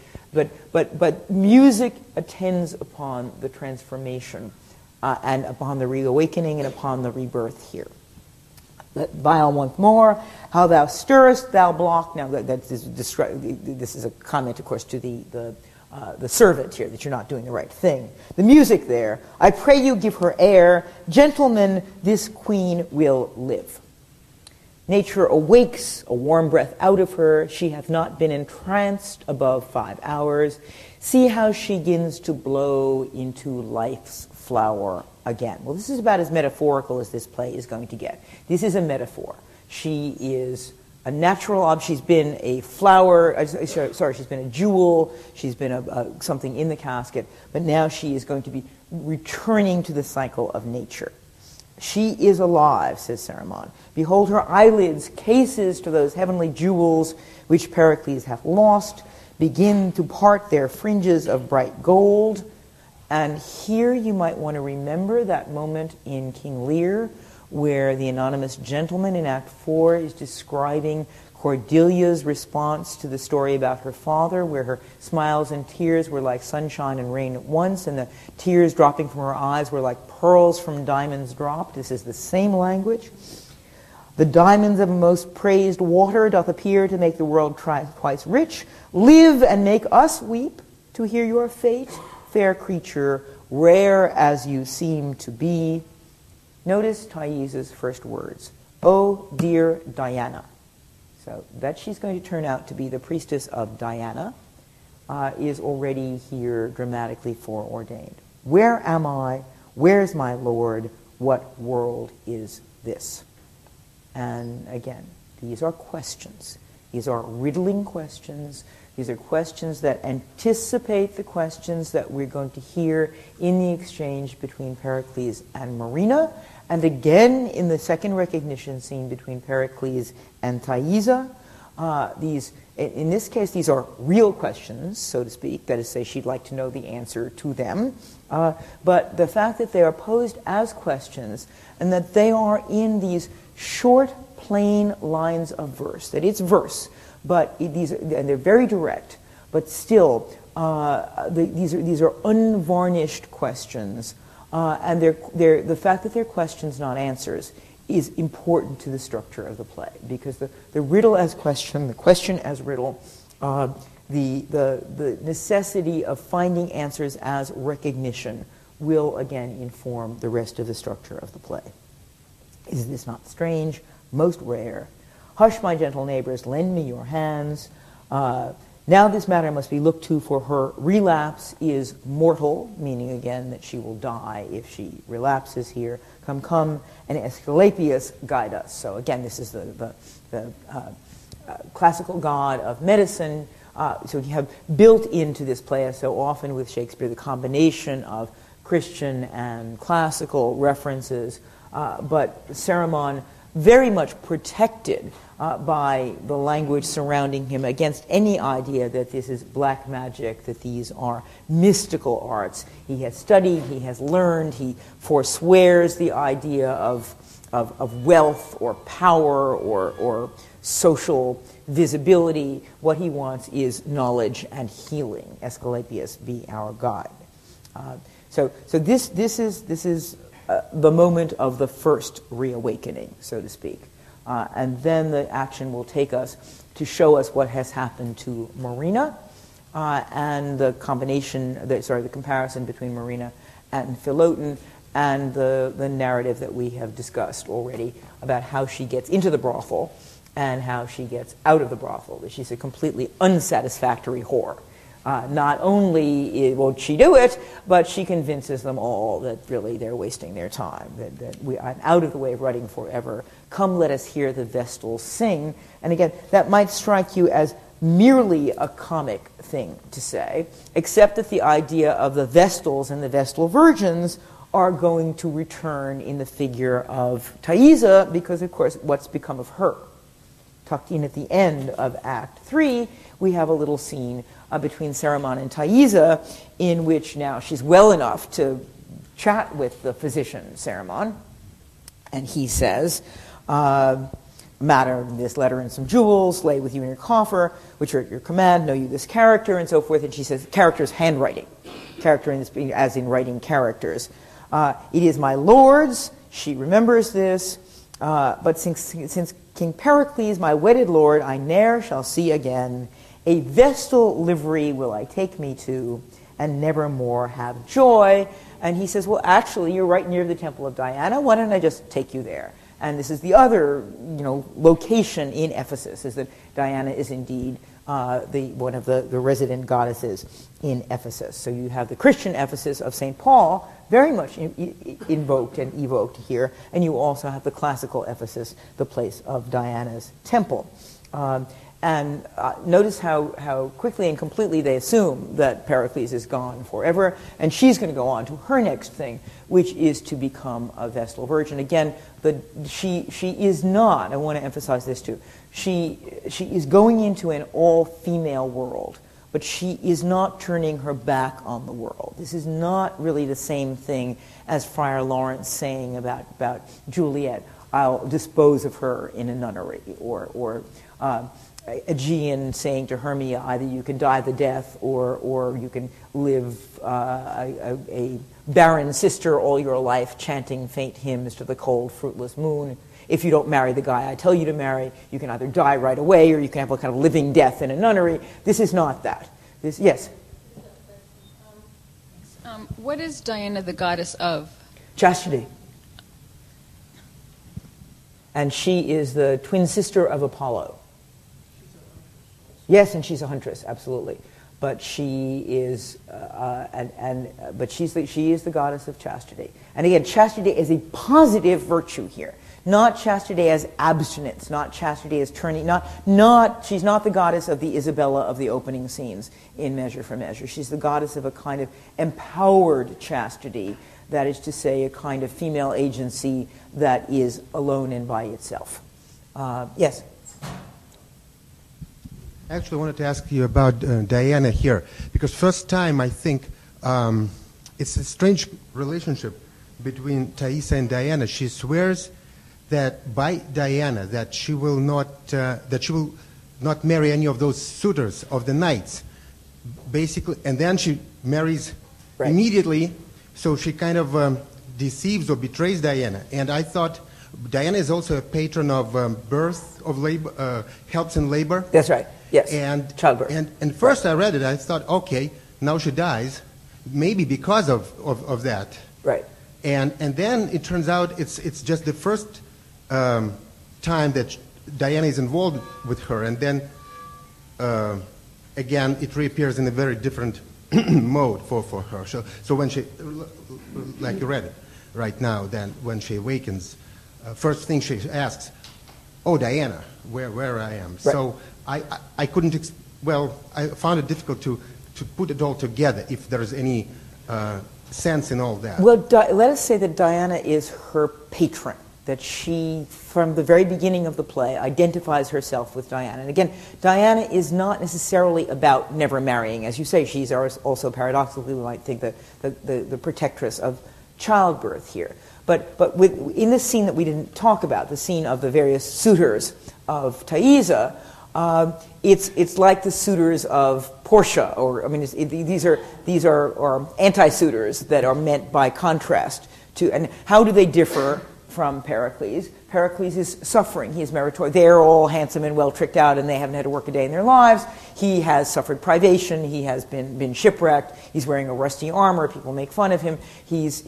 but music attends upon the transformation and upon the reawakening and upon the rebirth here. Vile once more, how thou stirrest, thou block. Now, this is a comment, of course, to the servant here, that you're not doing the right thing. The music there, I pray you give her air, gentlemen, this queen will live. Nature awakes a warm breath out of her, she hath not been entranced above 5 hours. See how she begins to blow into life's flower again. Well, this is about as metaphorical as this play is going to get. This is a metaphor. She is a natural object. She's been a flower, she's been a jewel, she's been something in the casket, but now she is going to be returning to the cycle of nature. She is alive, says Cerimon. Behold her eyelids, cases to those heavenly jewels which Pericles hath lost, begin to part their fringes of bright gold. And here you might want to remember that moment in King Lear, where the anonymous gentleman in Act 4 is describing Cordelia's response to the story about her father, where her smiles and tears were like sunshine and rain at once, and the tears dropping from her eyes were like pearls from diamonds dropped. This is the same language. The diamonds of a most praised water doth appear to make the world twice rich. Live and make us weep to hear your fate, fair creature, rare as you seem to be. Notice Thaisa's first words, "Oh, dear Diana." So that she's going to turn out to be the priestess of Diana is already here dramatically foreordained. Where am I? Where's my Lord? What world is this? And again, these are questions. These are riddling questions. These are questions that anticipate the questions that we're going to hear in the exchange between Pericles and Marina, and again in the second recognition scene between Pericles and Thaisa. In this case, these are real questions, so to speak. That is to say, she'd like to know the answer to them. But the fact that they are posed as questions and that they are in these short, plain lines of verse, that it's verse, but and they're very direct, but still, these are unvarnished questions, and the fact that they're questions, not answers, is important to the structure of the play, because the riddle as question, the question as riddle, the necessity of finding answers as recognition will again inform the rest of the structure of the play. Is this not strange? Most rare. Hush, my gentle neighbors, lend me your hands. Now this matter must be looked to, for her relapse is mortal, meaning again that she will die if she relapses here. Come, come, and Aesculapius guide us. So again, this is the classical god of medicine. So you have built into this play, as so often with Shakespeare, the combination of Christian and classical references, but Saruman very much protected by the language surrounding him against any idea that this is black magic, that these are mystical arts. He has studied, he has learned, he forswears the idea of wealth or power or social visibility. What he wants is knowledge and healing. Aesculapius be our guide. So this is the moment of the first reawakening, so to speak. And then the action will take us to show us what has happened to Marina, and the comparison between Marina and Philoten, and the narrative that we have discussed already about how she gets into the brothel and how she gets out of the brothel, that she's a completely unsatisfactory whore. Not only won't she do it, but she convinces them all that really they're wasting their time, that I'm out of the way of writing forever. Come, let us hear the Vestals sing. And again, that might strike you as merely a comic thing to say, except that the idea of the Vestals and the Vestal virgins are going to return in the figure of Thaisa, because, of course, what's become of her? Tucked in at the end of Act 3, we have a little scene between Saruman and Thaisa, in which now she's well enough to chat with the physician, Saruman, and he says, matter this letter and some jewels, lay with you in your coffer, which are at your command, know you this character, and so forth. And she says, character's handwriting. Character in this, as in writing characters. It is my lord's, she remembers this, but since King Pericles, my wedded lord, I ne'er shall see again, a vestal livery will I take me to, and never more have joy. And he says, well, actually, you're right near the Temple of Diana. Why don't I just take you there? And this is the other, location in Ephesus, is that Diana is indeed one of the resident goddesses in Ephesus. So you have the Christian Ephesus of St. Paul, very much invoked and evoked here, and you also have the classical Ephesus, the place of Diana's temple. And notice how quickly and completely they assume that Pericles is gone forever, and she's going to go on to her next thing, which is to become a Vestal Virgin. Again, she is not, I want to emphasize this too, she is going into an all-female world, but she is not turning her back on the world. This is not really the same thing as Friar Lawrence saying about Juliet, I'll dispose of her in a nunnery, or Aegean saying to Hermia, either you can die the death or you can live a barren sister all your life, chanting faint hymns to the cold, fruitless moon. If you don't marry the guy I tell you to marry, you can either die right away or you can have a kind of living death in a nunnery. This is not that. Yes? What is Diana the goddess of? Chastity. And she is the twin sister of Apollo. Yes, and she's a huntress, absolutely. But she is, but she is the goddess of chastity. And again, chastity is a positive virtue here, not chastity as abstinence, not chastity as turning, she's not the goddess of the Isabella of the opening scenes in Measure for Measure. She's the goddess of a kind of empowered chastity, that is to say, a kind of female agency that is alone and by itself. Yes? I actually wanted to ask you about Diana here, because first time I think it's a strange relationship between Thaisa and Diana. She swears that by Diana that she will not marry any of those suitors of the knights, basically, and then she marries immediately. So she kind of deceives or betrays Diana. And I thought Diana is also a patron of birth, of labor, helps in labor. That's right. Yes. And childbirth. And first I read it, I thought, okay, now she dies, maybe because of that. Right. And then it turns out it's just the first time that Diana is involved with her, and then again it reappears in a very different mode for her. So when she, like you read it right now, then when she awakens, first thing she asks, "Oh, Diana, where I am?" Right. So I couldn't. I found it difficult to put it all together. If there is any sense in all that. Well, let us say that Diana is her patron. That she, from the very beginning of the play, identifies herself with Diana. And again, Diana is not necessarily about never marrying. As you say, she's also paradoxically, we might think, the protectress of childbirth here. But in this scene that we didn't talk about, the scene of the various suitors of Thaisa, it's like the suitors of Portia, or I mean, these are anti-suitors that are meant by contrast to. And how do they differ from Pericles? Pericles is suffering. He is meritorious. They're all handsome and well tricked out, and they haven't had to work a day in their lives. He has suffered privation. He has been shipwrecked. He's wearing a rusty armor. People make fun of him. His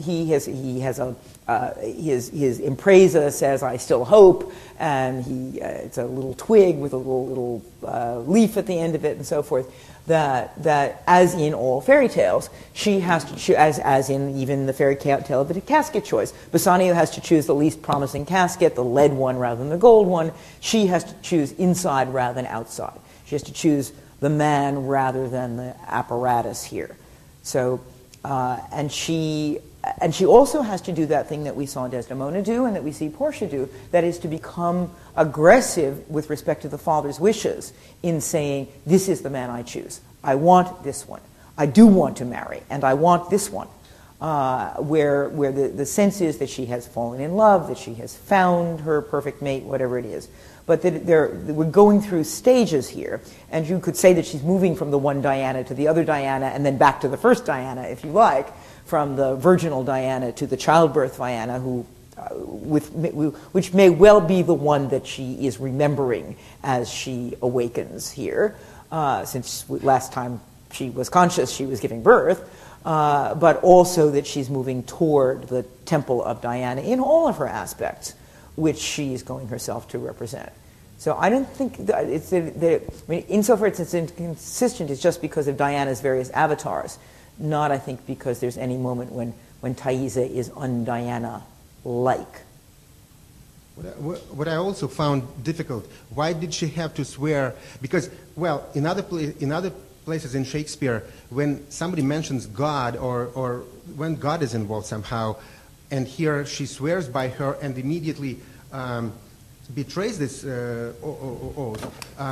impresa says, "I still hope," and it's a little twig with a little leaf at the end of it, and so forth. That as in all fairy tales, she has to choose, as in even the fairy tale of the casket choice. Bassanio has to choose the least promising casket, the lead one rather than the gold one. She has to choose inside rather than outside. She has to choose the man rather than the apparatus here. So, and she also has to do that thing that we saw Desdemona do and that we see Portia do, that is to become aggressive with respect to the father's wishes in saying, "This is the man I choose. I want this one. I do want to marry, and I want this one." Where the sense is that she has fallen in love, that she has found her perfect mate, whatever it is. But that we're going through stages here, and you could say that she's moving from the one Diana to the other Diana, and then back to the first Diana, if you like, from the virginal Diana to the childbirth Diana, which may well be the one that she is remembering as she awakens here, since last time she was conscious she was giving birth, but also that she's moving toward the temple of Diana in all of her aspects, which she is going herself to represent. So I don't think that insofar as it's inconsistent, it's just because of Diana's various avatars, not, I think, because there's any moment when Thaisa is un-Diana-like. What I also found difficult, why did she have to swear? Because, well, in other places in Shakespeare, when somebody mentions God or when God is involved somehow, and here she swears by her and immediately betrays this oath.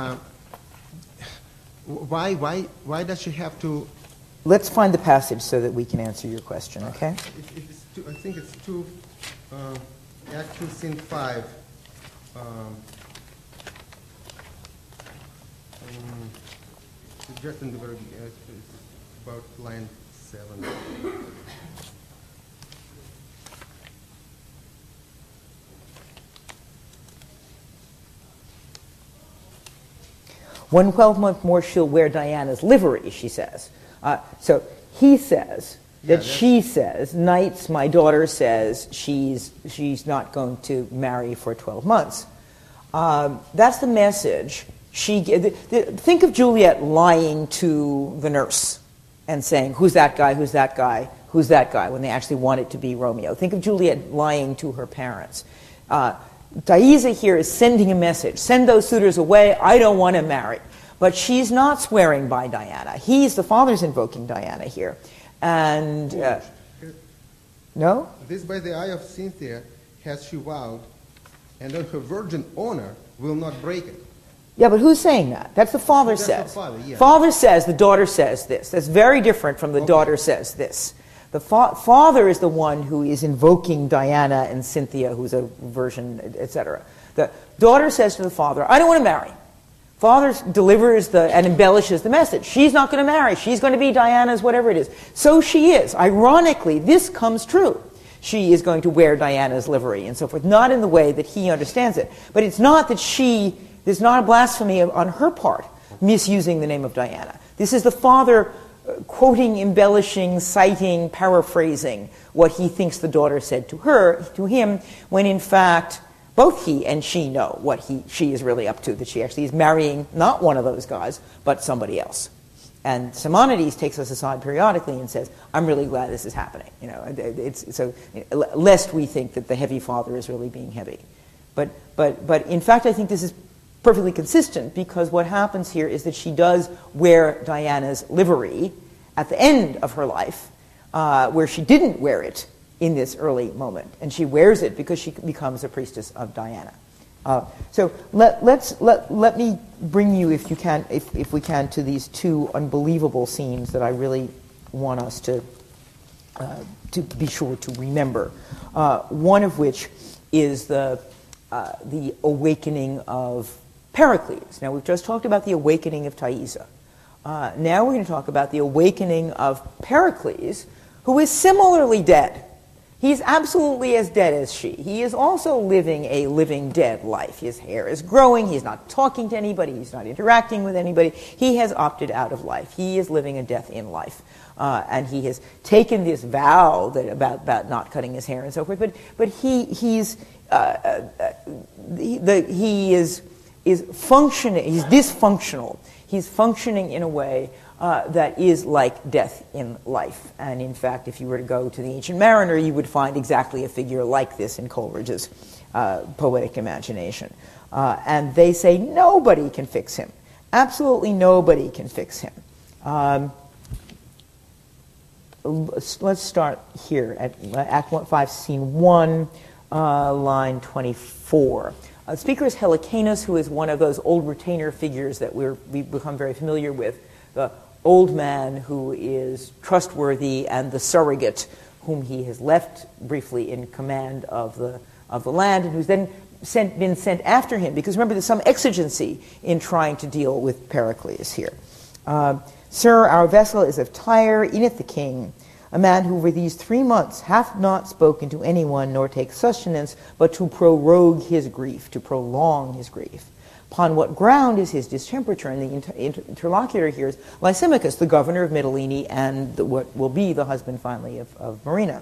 Why does she have to? Let's find the passage so that we can answer your question, okay? I think it's Act 2, Scene 5. Just in the very about line 7. "1 12-month more she'll wear Diana's livery," she says. So he says, that she says, Nights, my daughter says she's not going to marry for 12 months. That's the message. Think of Juliet lying to the nurse and saying, who's that guy, who's that guy, who's that guy, when they actually want it to be Romeo. Think of Juliet lying to her parents. Thaisa here is sending a message. Send those suitors away. I don't want to marry. But she's not swearing by Diana. The father's invoking Diana here. And, no? This by the eye of Cynthia has she vowed, and on her virgin honor will not break it. Yeah, but who's saying that? That's the father says. The father, yeah. Father says, the daughter says this. That's very different from the daughter says this. The father is the one who is invoking Diana and Cynthia, who's a virgin, etc. The daughter says to the father, I don't want to marry. Father delivers and embellishes the message. She's not going to marry. She's going to be Diana's whatever it is. So she is. Ironically, this comes true. She is going to wear Diana's livery and so forth, not in the way that he understands it. But it's not that there's not a blasphemy on her part, misusing the name of Diana. This is the father quoting, embellishing, citing, paraphrasing what he thinks the daughter said to him, when in fact both he and she know what she is really up to, that she actually is marrying not one of those guys, but somebody else. And Simonides takes us aside periodically and says, I'm really glad this is happening. Lest we think that the heavy father is really being heavy. But in fact, I think this is perfectly consistent, because what happens here is that she does wear Diana's livery at the end of her life, where she didn't wear it in this early moment, and she wears it because she becomes a priestess of Diana. So let me bring you, if we can, to these two unbelievable scenes that I really want us to be sure to remember. One of which is the awakening of Pericles. Now, we've just talked about the awakening of Thaisa. Now we're going to talk about the awakening of Pericles, who is similarly dead. He's absolutely as dead as she. He is also living a living dead life. His hair is growing. He's not talking to anybody. He's not interacting with anybody. He has opted out of life. He is living a death in life. And he has taken this vow about not cutting his hair and so forth. But he is functioning. He's dysfunctional. He's functioning in a way that is like death in life. And in fact, if you were to go to the Ancient Mariner, you would find exactly a figure like this in Coleridge's poetic imagination. And they say nobody can fix him. Absolutely nobody can fix him. Let's start here at Act 5, Scene 1, line 24. The speaker is Helicanus, who is one of those old retainer figures that we've become very familiar with. The old man who is trustworthy and the surrogate whom he has left briefly in command of the land, and who's then been sent after him, because remember, there's some exigency in trying to deal with Pericles here. Sir, our vessel is of Tyre, Eneth the king, a man who for these 3 months hath not spoken to anyone, nor take sustenance, but to prorogue his grief, to prolong his grief. Upon what ground is his distemperature? And the interlocutor here is Lysimachus, the governor of Mytilene, and what will be the husband, finally, of Marina.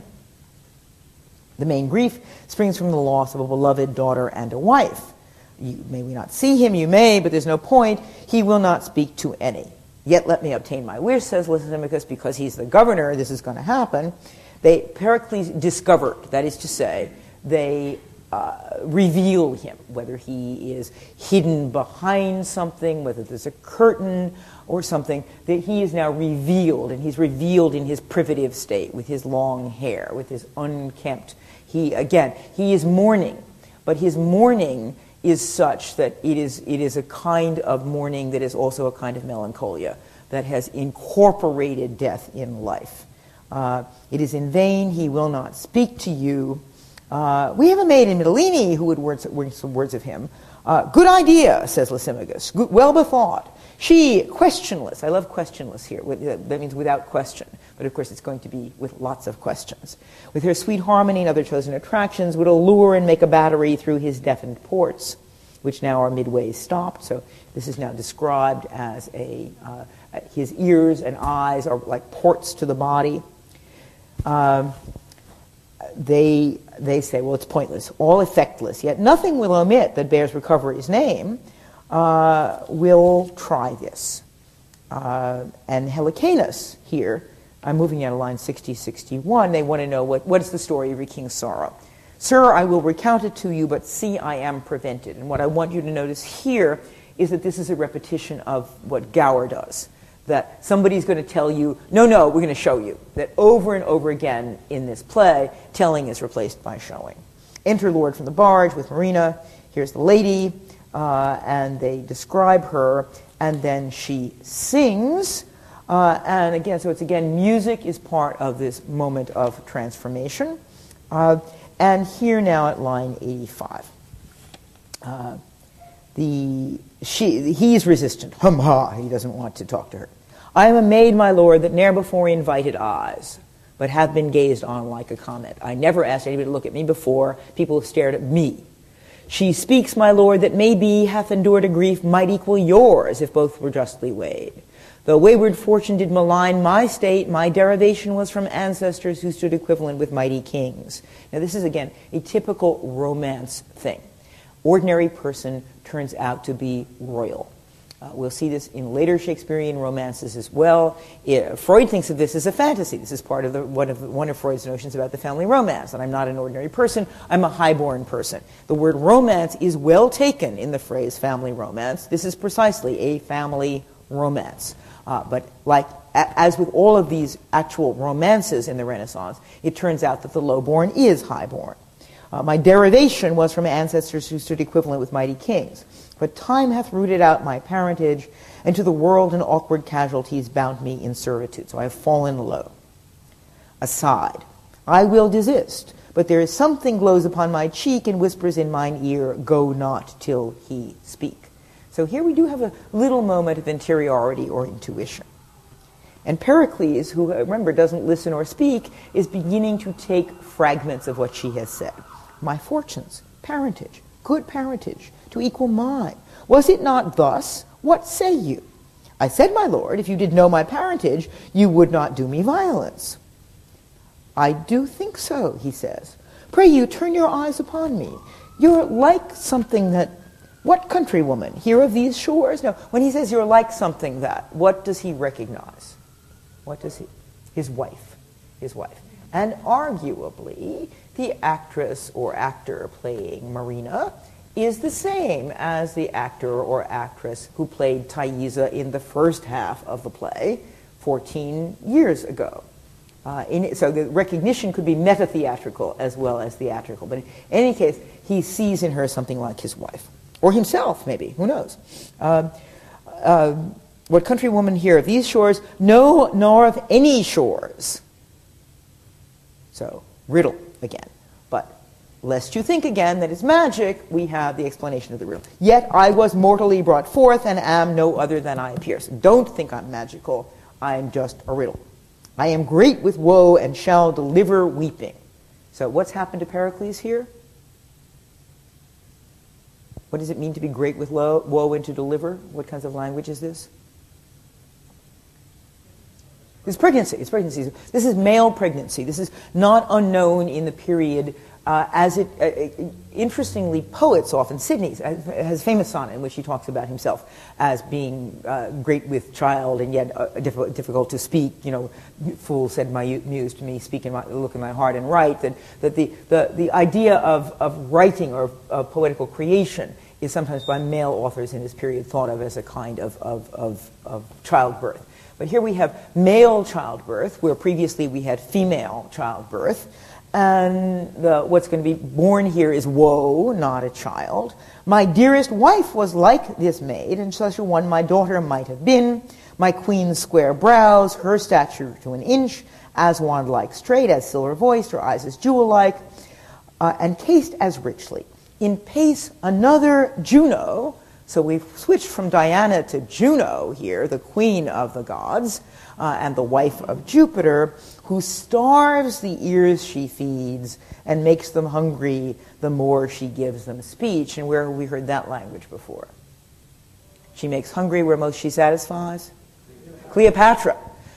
The main grief springs from the loss of a beloved daughter and a wife. May we not see him? You may, but there's no point. He will not speak to any. Yet let me obtain my wish, says Lysimachus, because he's the governor, this is going to happen. Pericles discovered, that is to say, they reveal him, whether he is hidden behind something, whether there's a curtain or something, that he is now revealed, and he's revealed in his privative state, with his long hair, with his unkempt. He is mourning, but his mourning is such that it is a kind of mourning that is also a kind of melancholia, that has incorporated death in life. It is in vain, he will not speak to you. We have a maid in Mytilene who would word some words of him. Good idea, says Lysimachus, well bethought. She, questionless, I love questionless here, that means without question, but of course it's going to be with lots of questions. With her sweet harmony and other chosen attractions, would allure and make a battery through his deafened ports, which now are midway stopped. So this is now described as his ears and eyes are like ports to the body. They say, well, it's pointless, all effectless, yet nothing will omit that bears recovery's name. Will try this. And Helicanus here, I'm moving out of line 60-61, they want to know what is the story of your king's sorrow. Sir, I will recount it to you, but see, I am prevented. And what I want you to notice here is that this is a repetition of what Gower does. That somebody's going to tell you, no, we're going to show you. That over and over again in this play, telling is replaced by showing. Enter Lord from the barge with Marina. Here's the lady, and they describe her, and then she sings. And again, so it's again, music is part of this moment of transformation. And here now at line 85. He is resistant. Hum ha, he doesn't want to talk to her. I am a maid, my lord, that ne'er before invited eyes, but have been gazed on like a comet. I never asked anybody to look at me before. People have stared at me. She speaks, my lord, that maybe hath endured a grief might equal yours, if both were justly weighed. Though wayward fortune did malign my state, my derivation was from ancestors who stood equivalent with mighty kings. Now this is, again, a typical romance thing. Ordinary person turns out to be royal. We'll see this in later Shakespearean romances as well. Freud thinks of this as a fantasy. This is part of one of Freud's notions about the family romance, that I'm not an ordinary person, I'm a highborn person. The word romance is well taken in the phrase family romance. This is precisely a family romance. But as with all of these actual romances in the Renaissance, it turns out that the lowborn is highborn. My derivation was from ancestors who stood equivalent with mighty kings. But time hath rooted out my parentage, and to the world and awkward casualties bound me in servitude. So I have fallen low. Aside, I will desist, but there is something glows upon my cheek and whispers in mine ear, go not till he speak. So here we do have a little moment of interiority or intuition. And Pericles, who, remember, doesn't listen or speak, is beginning to take fragments of what she has said. My fortunes, parentage, good parentage, to equal mine. Was it not thus? What say you? I said, my lord, if you did know my parentage, you would not do me violence. I do think so, he says. Pray you, turn your eyes upon me. You're like something that... What countrywoman, here of these shores? No, when he says you're like something that, what does he recognize? What does he? His wife. His wife. And arguably, the actress or actor playing Marina is the same as the actor or actress who played Thaisa in the first half of the play 14 years ago. So the recognition could be meta-theatrical as well as theatrical. But in any case, he sees in her something like his wife. Or himself, maybe. Who knows? What countrywoman here of these shores? No, nor of any shores. So, riddle again. But lest you think again that it's magic, we have the explanation of the riddle. Yet I was mortally brought forth and am no other than I appear. So don't think I'm magical. I am just a riddle. I am great with woe and shall deliver weeping. So what's happened to Pericles here? What does it mean to be great with woe and to deliver? What kinds of language is this? It's pregnancy. It's pregnancy. This is male pregnancy. This is not unknown in the period. Interestingly, poets often, Sidney has a famous sonnet in which he talks about himself as being great with child and yet difficult to speak. You know, fool said my muse to me, speak in my, look in my heart and write. That the idea of writing or of poetical creation is sometimes by male authors in this period thought of as a kind of childbirth. But here we have male childbirth, where previously we had female childbirth. And what's going to be born here is woe, not a child. My dearest wife was like this maid, and such a one my daughter might have been. My queen's square brows, her stature to an inch, as wand-like straight, as silver-voiced, her eyes as jewel-like, and cased as richly. In pace another Juno. So we've switched from Diana to Juno here, the queen of the gods, and the wife of Jupiter, who starves the ears she feeds and makes them hungry the more she gives them speech. And where have we heard that language before? She makes hungry where most she satisfies? Cleopatra.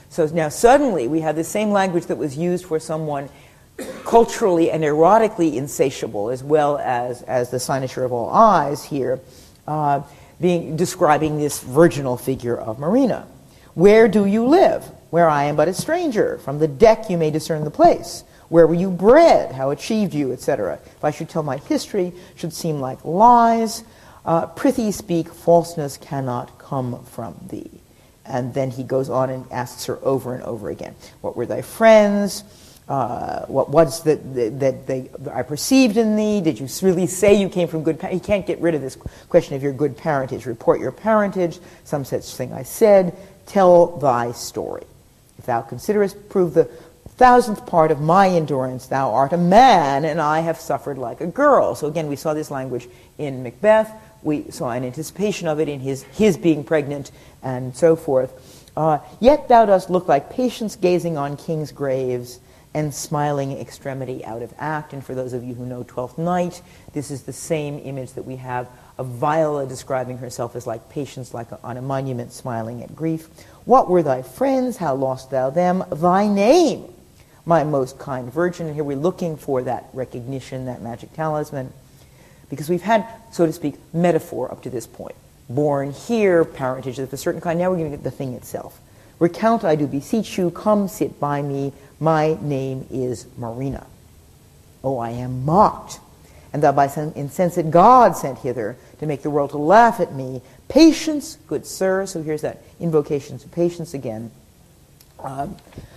So now suddenly we have the same language that was used for someone culturally and erotically insatiable, as well as the cynosure of all eyes here, describing this virginal figure of Marina. Where do you live? Where I am but a stranger. From the deck you may discern the place. Where were you bred? How achieved you, etc. If I should tell my history, should seem like lies. Prithee speak, falseness cannot come from thee. And then he goes on and asks her over and over again, what were thy friends? What was that I perceived in thee? Did you really say you came from good parentage? He can't get rid of this question of your good parentage. Report your parentage. Some such thing I said. Tell thy story. If thou considerest, prove the 1,000th part of my endurance. Thou art a man, and I have suffered like a girl. So again, we saw this language in Macbeth. We saw an anticipation of it in his being pregnant and so forth. Yet thou dost look like patience gazing on kings' graves and smiling extremity out of act. And for those of you who know Twelfth Night, this is the same image that we have of Viola describing herself as like patience, like on a monument smiling at grief. What were thy friends? How lost thou them? Thy name, my most kind virgin. And here we're looking for that recognition, that magic talisman, because we've had, so to speak, metaphor up to this point. Born here, parentage of a certain kind. Now we're going to get the thing itself. Recount, I do beseech you, come sit by me. My name is Marina. Oh, I am mocked, and thou by some insensate God sent hither to make the world to laugh at me. Patience, good sir. So here's that invocation to patience again. Or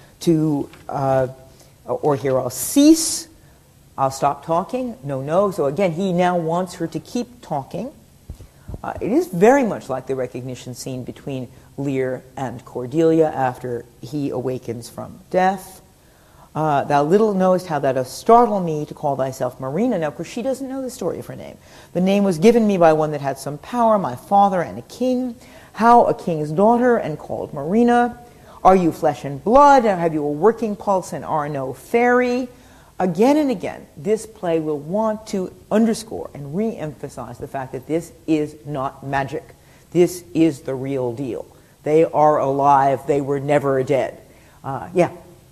here I'll cease. I'll stop talking. No. So again, he now wants her to keep talking. It is very much like the recognition scene between Lear and Cordelia after he awakens from death. Thou little knowest how thou dost startle me to call thyself Marina. Now, of course, she doesn't know the story of her name. The name was given me by one that had some power, my father and a king. How a king's daughter and called Marina. Are you flesh and blood? Have you a working pulse and are no fairy? Again and again, this play will want to underscore and re-emphasize the fact that this is not magic. This is the real deal. They are alive. They were never dead. Yeah.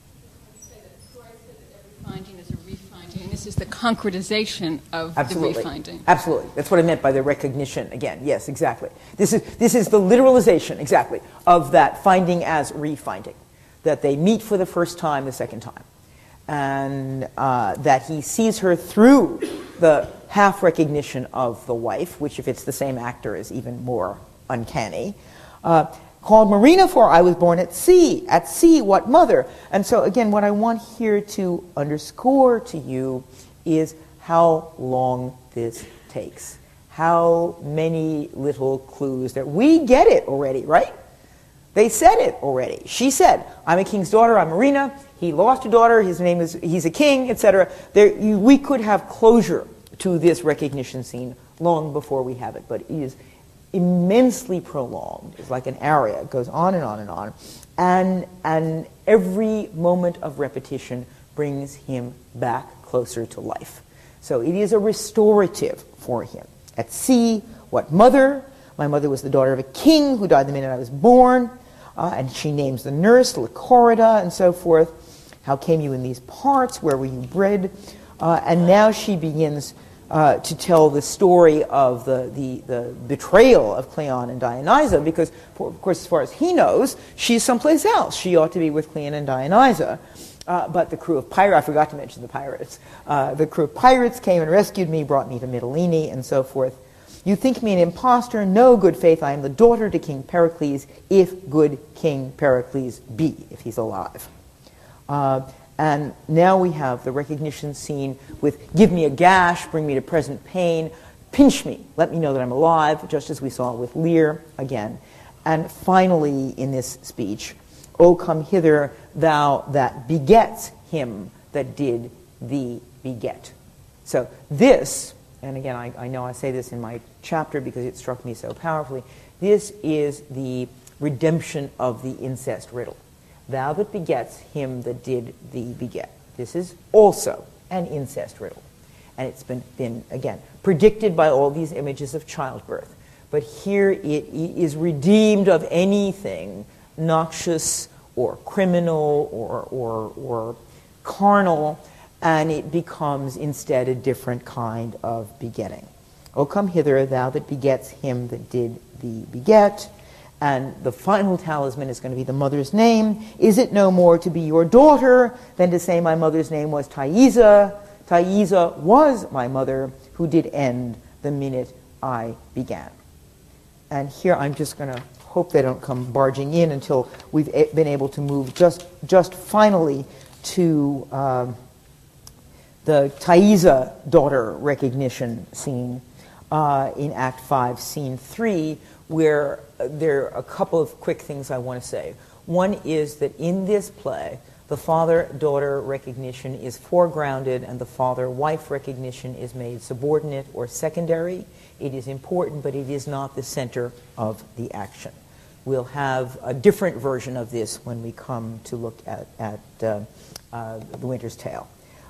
Finding is a refinding, and this is the concretization of the refinding. Absolutely. That's what I meant by the recognition again. Yes, exactly. This is the literalization, exactly, of that finding as refinding, that they meet for the first time the second time, and that he sees her through the half recognition of the wife, which if it's the same actor is even more uncanny. Called Marina, for I was born at sea. At sea, what mother? And so again, what I want here to underscore to you is how long this takes. How many little clues that we get it already, right? They said it already. She said, I'm a king's daughter, I'm Marina. He lost a daughter, he's a king, etc. We could have closure to this recognition scene long before we have it, but it is immensely prolonged. It's like an aria. It goes on and on and on. And every moment of repetition brings him back closer to life. So it is a restorative for him. At sea, what mother? My mother was the daughter of a king who died the minute I was born. And she names the nurse, Lycorida, and so forth. How came you in these parts? Where were you bred? And now she begins to tell the story of the betrayal of Cleon and Dionysa, because, of course, as far as he knows, she's someplace else. She ought to be with Cleon and Dionysa. But the crew of pirates, I forgot to mention the pirates. The crew of pirates came and rescued me, brought me to Mytilene, and so forth. You think me an impostor? No, good faith, I am the daughter to King Pericles, if good King Pericles be, if he's alive. And now we have the recognition scene with give me a gash, bring me to present pain, pinch me, let me know that I'm alive, just as we saw with Lear again. And finally in this speech, O come hither, thou that begets him that did thee beget. So this, and again I know I say this in my chapter because it struck me so powerfully, this is the redemption of the incest riddle. Thou that begets him that did thee beget. This is also an incest riddle. And it's been again, predicted by all these images of childbirth. But here it is redeemed of anything noxious or criminal or carnal, and it becomes instead a different kind of begetting. O come hither, thou that begets him that did thee beget. And the final talisman is going to be the mother's name. Is it no more to be your daughter than to say my mother's name was Thaisa? Thaisa was my mother, who did end the minute I began. And here I'm just going to hope they don't come barging in until we've been able to move just finally to the Thaisa daughter recognition scene in Act 5, Scene 3, where there are a couple of quick things I want to say. One is that in this play, the father-daughter recognition is foregrounded and the father-wife recognition is made subordinate or secondary. It is important, but it is not the center of the action. We'll have a different version of this when we come to look at The Winter's Tale.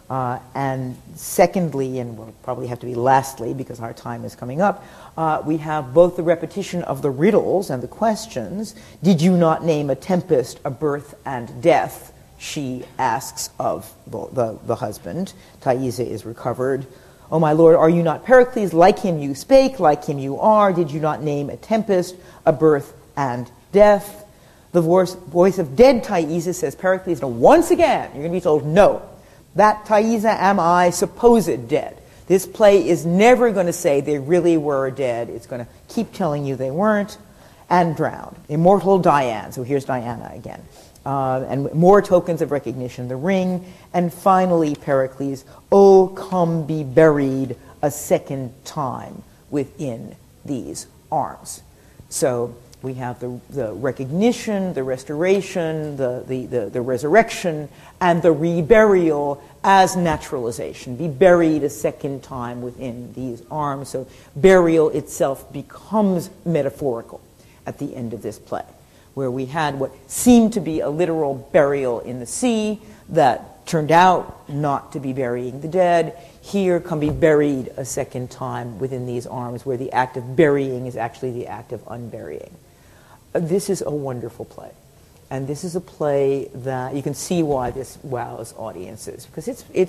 And secondly, and will probably have to be lastly because our time is coming up, we have both the repetition of the riddles and the questions. Did you not name a tempest, a birth, and death? She asks of the husband. Thaisa is recovered. O my lord, are you not Pericles? Like him you spake, like him you are. Did you not name a tempest, a birth, and death? The voice of dead Thaisa says, Pericles, now once again, you're going to be told, no. That Thaisa am I, supposed dead. This play is never going to say they really were dead. It's going to keep telling you they weren't. And drowned. Immortal Diane. So here's Diana again. And more tokens of recognition. The ring. And finally, Pericles, oh, come be buried a second time within these arms. So we have the recognition, the restoration, the resurrection, and the reburial as naturalization. Be buried a second time within these arms. So burial itself becomes metaphorical at the end of this play, where we had what seemed to be a literal burial in the sea that turned out not to be burying the dead. Here, come be buried a second time within these arms, where the act of burying is actually the act of unburying. This is a wonderful play. And this is a play that you can see why this wows audiences, because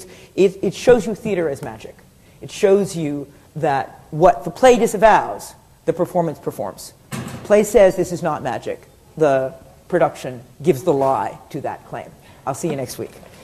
it shows you theater as magic. It shows you that what the play disavows, the performance performs. The play says this is not magic. The production gives the lie to that claim. I'll see you next week.